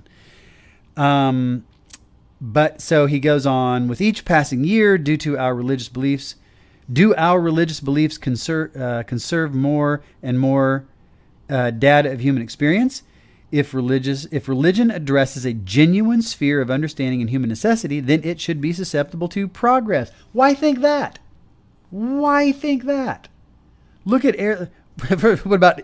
But so he goes on, with each passing year, do our religious beliefs conserve more and more data of human experience? If religion addresses a genuine sphere of understanding and human necessity, then it should be susceptible to progress. Why think that? Why think that? Look at what about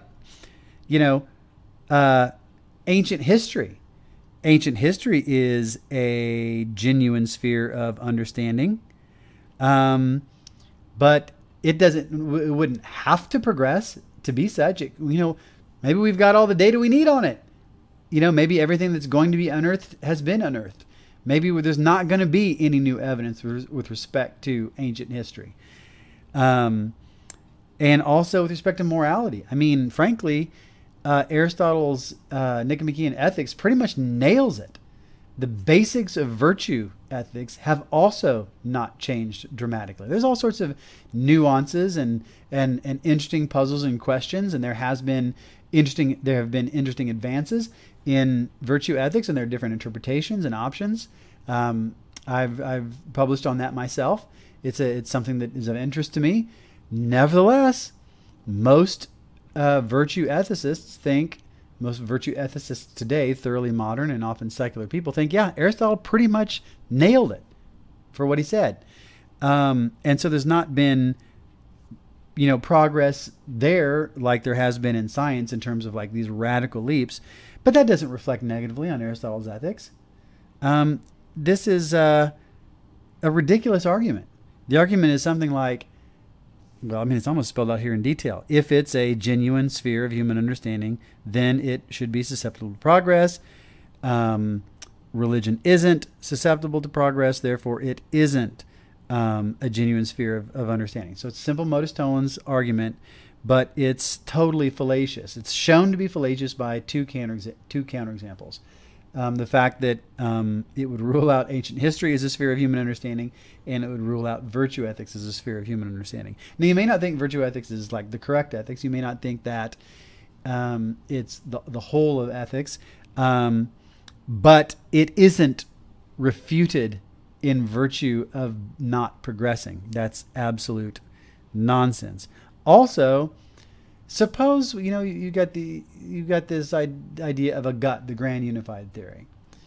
ancient history? Ancient history is a genuine sphere of understanding, but it wouldn't have to progress to be such. Maybe we've got all the data we need on it. Maybe everything that's going to be unearthed has been unearthed. Maybe there's not going to be any new evidence with respect to ancient history. And also with respect to morality. I mean, frankly, Aristotle's Nicomachean Ethics pretty much nails it. The basics of virtue ethics have also not changed dramatically. There's all sorts of nuances and interesting puzzles and questions, and there have been interesting advances in virtue ethics, and there are different interpretations and options. I've published on that myself. It's something that is of interest to me. Nevertheless, most virtue ethicists today, thoroughly modern and often secular people, think, yeah, Aristotle pretty much nailed it for what he said. And so there's not been, progress there like there has been in science in terms of like these radical leaps. But that doesn't reflect negatively on Aristotle's ethics. This is a ridiculous argument. The argument is something like, it's almost spelled out here in detail. If it's a genuine sphere of human understanding, then it should be susceptible to progress. Religion isn't susceptible to progress, therefore it isn't a genuine sphere of understanding. So it's simple modus tollens argument, but it's totally fallacious. It's shown to be fallacious by two counterexamples. The fact that it would rule out ancient history as a sphere of human understanding, and it would rule out virtue ethics as a sphere of human understanding. Now, you may not think virtue ethics is like the correct ethics. You may not think that it's the whole of ethics, but it isn't refuted in virtue of not progressing. That's absolute nonsense. Also, suppose you got this idea of a gut, the grand unified theory.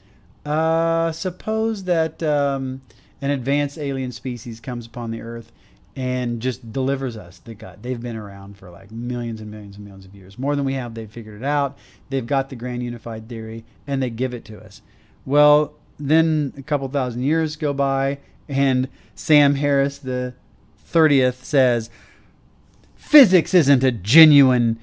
Suppose that an advanced alien species comes upon the Earth and just delivers us the gut. They've been around for like millions and millions and millions of years, more than we have. They've figured it out. They've got the grand unified theory, and they give it to us. Well, then a couple thousand years go by, and Sam Harris the 30th says, physics isn't a genuine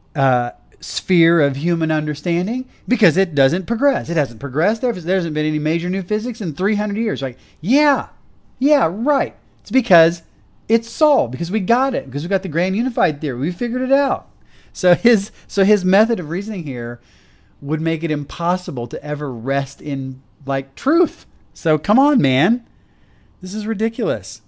sphere of human understanding because it doesn't progress. It hasn't progressed. There hasn't been any major new physics in 300 years. Like, yeah, right. It's because it's solved, because we got it, because we got the grand unified theory. We figured it out. So his method of reasoning here would make it impossible to ever rest in like truth. So come on, man. This is ridiculous.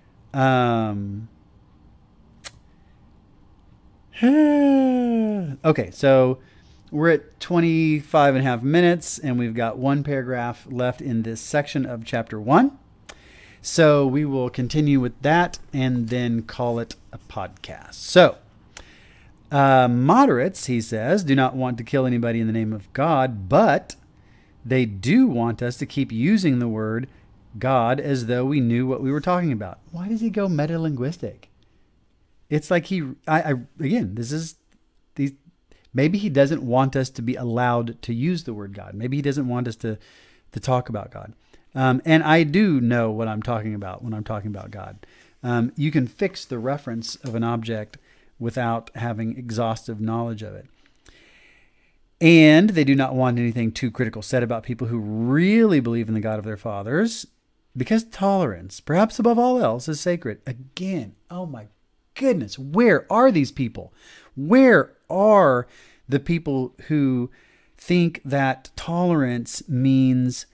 Okay, so we're at 25 and a half minutes, and we've got one paragraph left in this section of chapter 1. So we will continue with that and then call it a podcast. So, moderates, he says, do not want to kill anybody in the name of God, but they do want us to keep using the word God as though we knew what we were talking about. Why does he go metalinguistic? It's like maybe he doesn't want us to be allowed to use the word God. Maybe he doesn't want us to talk about God. And I do know what I'm talking about when I'm talking about God. You can fix the reference of an object without having exhaustive knowledge of it. And they do not want anything too critical said about people who really believe in the God of their fathers, because tolerance, perhaps above all else, is sacred. Again, oh my goodness, where are these people? Where are the people who think that tolerance means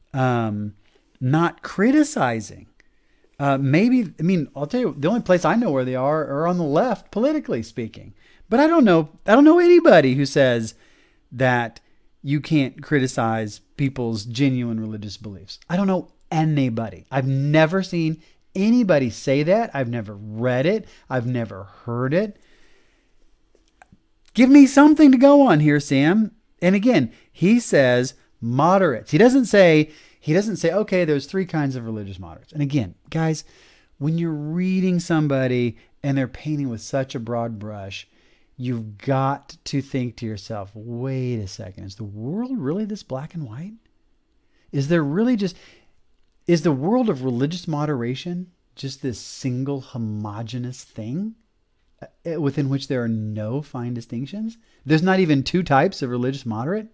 not criticizing? I'll tell you, the only place I know where they are on the left, politically speaking. But I don't know anybody who says that you can't criticize people's genuine religious beliefs. I don't know anybody. I've never seen anybody say that. I've never read it. I've never heard it. Give me something to go on here, Sam. And again, he says moderates. He doesn't say, okay, there's 3 kinds of religious moderates. And again, guys, when you're reading somebody and they're painting with such a broad brush, you've got to think to yourself, wait a second, is the world really this black and white? Is the world of religious moderation just this single homogeneous thing within which there are no fine distinctions? There's not even two types of religious moderate?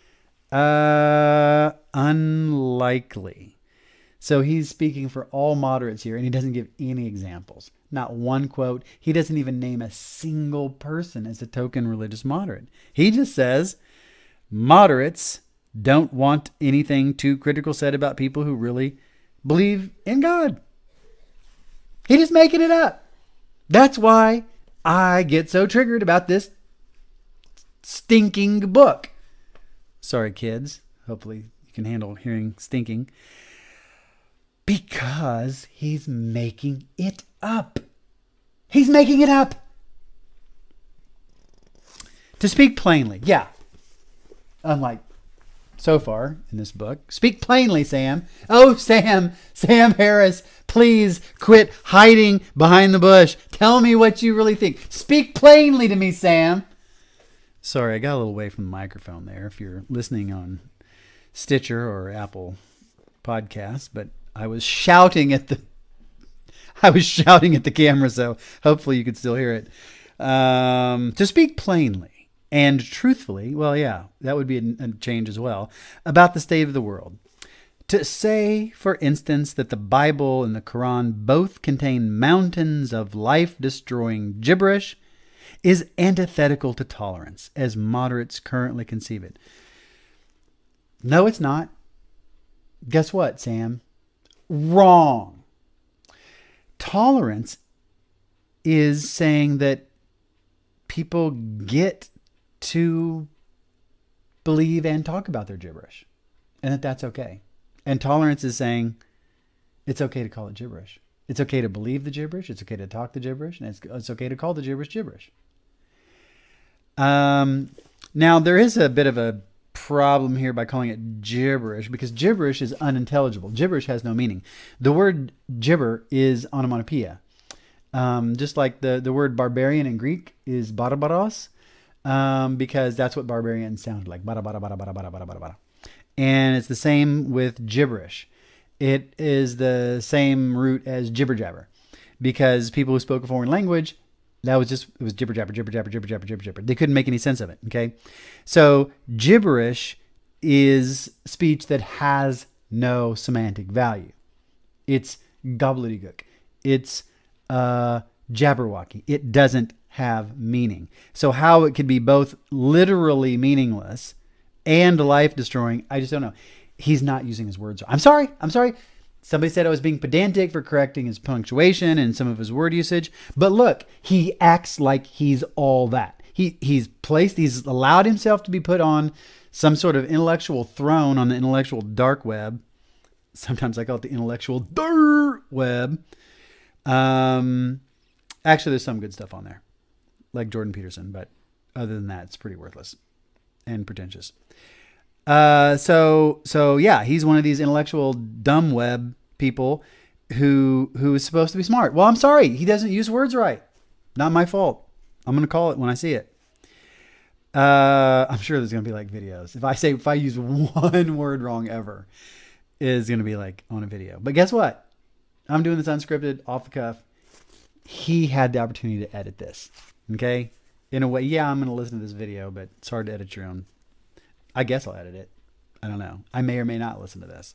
Unlikely. So he's speaking for all moderates here, and he doesn't give any examples. Not one quote. He doesn't even name a single person as a token religious moderate. He just says moderates don't want anything too critical said about people who really believe in God. He's just making it up. That's why I get so triggered about this stinking book. Sorry, kids. Hopefully you can handle hearing stinking. Because he's making it up. He's making it up. To speak plainly, yeah. Unlike so far in this book. Speak plainly, Sam. Oh, Sam Harris, please quit hiding behind the bush. Tell me what you really think. Speak plainly to me, Sam. Sorry, I got a little away from the microphone there if you're listening on Stitcher or Apple Podcasts, but I was shouting at the camera, so hopefully you could still hear it. To speak plainly and truthfully, well, yeah, that would be a change as well, about the state of the world. To say, for instance, that the Bible and the Quran both contain mountains of life-destroying gibberish is antithetical to tolerance, as moderates currently conceive it. No, it's not. Guess what, Sam? Wrong. Tolerance is saying that people get to believe and talk about their gibberish, and that that's okay. And tolerance is saying it's okay to call it gibberish. It's okay to believe the gibberish. It's okay to talk the gibberish, and it's okay to call the gibberish gibberish. Now, there is a bit of a problem here by calling it gibberish, because gibberish is unintelligible. Gibberish has no meaning. The word gibber is onomatopoeia. Just like the word barbarian in Greek is barbaros, because that's what barbarians sound like. Bara, bara, bara, bara, bara, bara, bara, bara. And it's the same with gibberish. It is the same root as jibber jabber, because people who spoke a foreign language, it was jibber jabber, jibber jabber, jibber jabber, jibber jabber. They couldn't make any sense of it. Okay. So gibberish is speech that has no semantic value. It's gobbledygook. It's jabberwocky. It doesn't have meaning. So how it could be both literally meaningless and life destroying, I just don't know. He's not using his words. I'm sorry. Somebody said I was being pedantic for correcting his punctuation and some of his word usage. But look, he acts like he's all that. He's allowed himself to be put on some sort of intellectual throne on the intellectual dark web. Sometimes I call it the intellectual dirt web. Actually, there's some good stuff on there, like Jordan Peterson. But other than that, it's pretty worthless and pretentious. So yeah, he's one of these intellectual dumb web people who is supposed to be smart. Well, I'm sorry. He doesn't use words right. Not my fault. I'm going to call it when I see it. I'm sure there's going to be like videos. If I use one word wrong ever, is going to be like on a video. But guess what? I'm doing this unscripted, off the cuff. He had the opportunity to edit this. Okay. In a way, yeah, I'm going to listen to this video, but it's hard to edit your own. I guess I'll edit it. I don't know. I may or may not listen to this.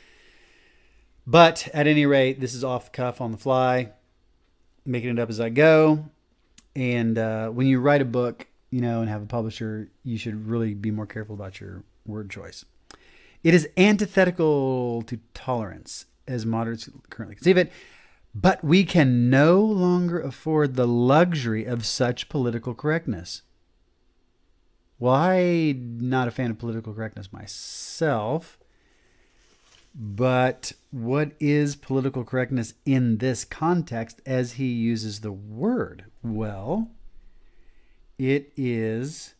But at any rate, this is off the cuff, on the fly, making it up as I go. And when you write a book, and have a publisher, you should really be more careful about your word choice. It is antithetical to tolerance, as moderates currently conceive it, but we can no longer afford the luxury of such political correctness. Well, I'm not a fan of political correctness myself, but what is political correctness in this context as he uses the word? Well, it is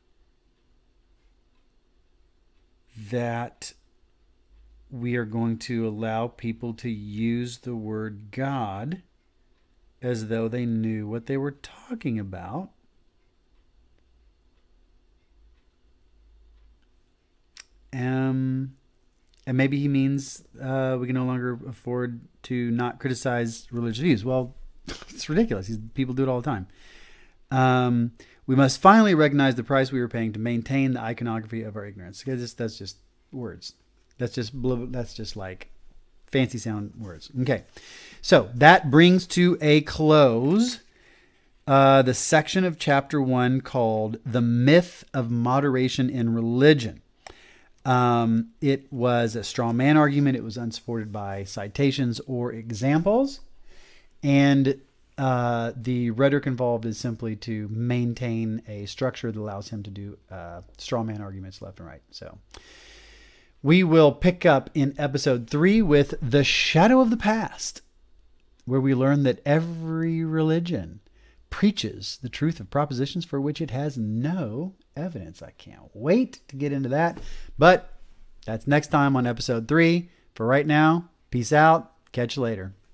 that we are going to allow people to use the word God as though they knew what they were talking about. And, And maybe he means we can no longer afford to not criticize religious views. Well, it's ridiculous. People do it all the time. We must finally recognize the price we were paying to maintain the iconography of our ignorance. That's just words. That's just like fancy sound words. Okay. So that brings to a close the section of chapter 1 called The Myth of Moderation in Religion. It was a straw man argument. It was unsupported by citations or examples. And the rhetoric involved is simply to maintain a structure that allows him to do straw man arguments left and right. So we will pick up in episode 3 with The Shadow of the Past, where we learn that every religion preaches the truth of propositions for which it has no evidence. I can't wait to get into that. But that's next time on episode 3. For right now, peace out. Catch you later.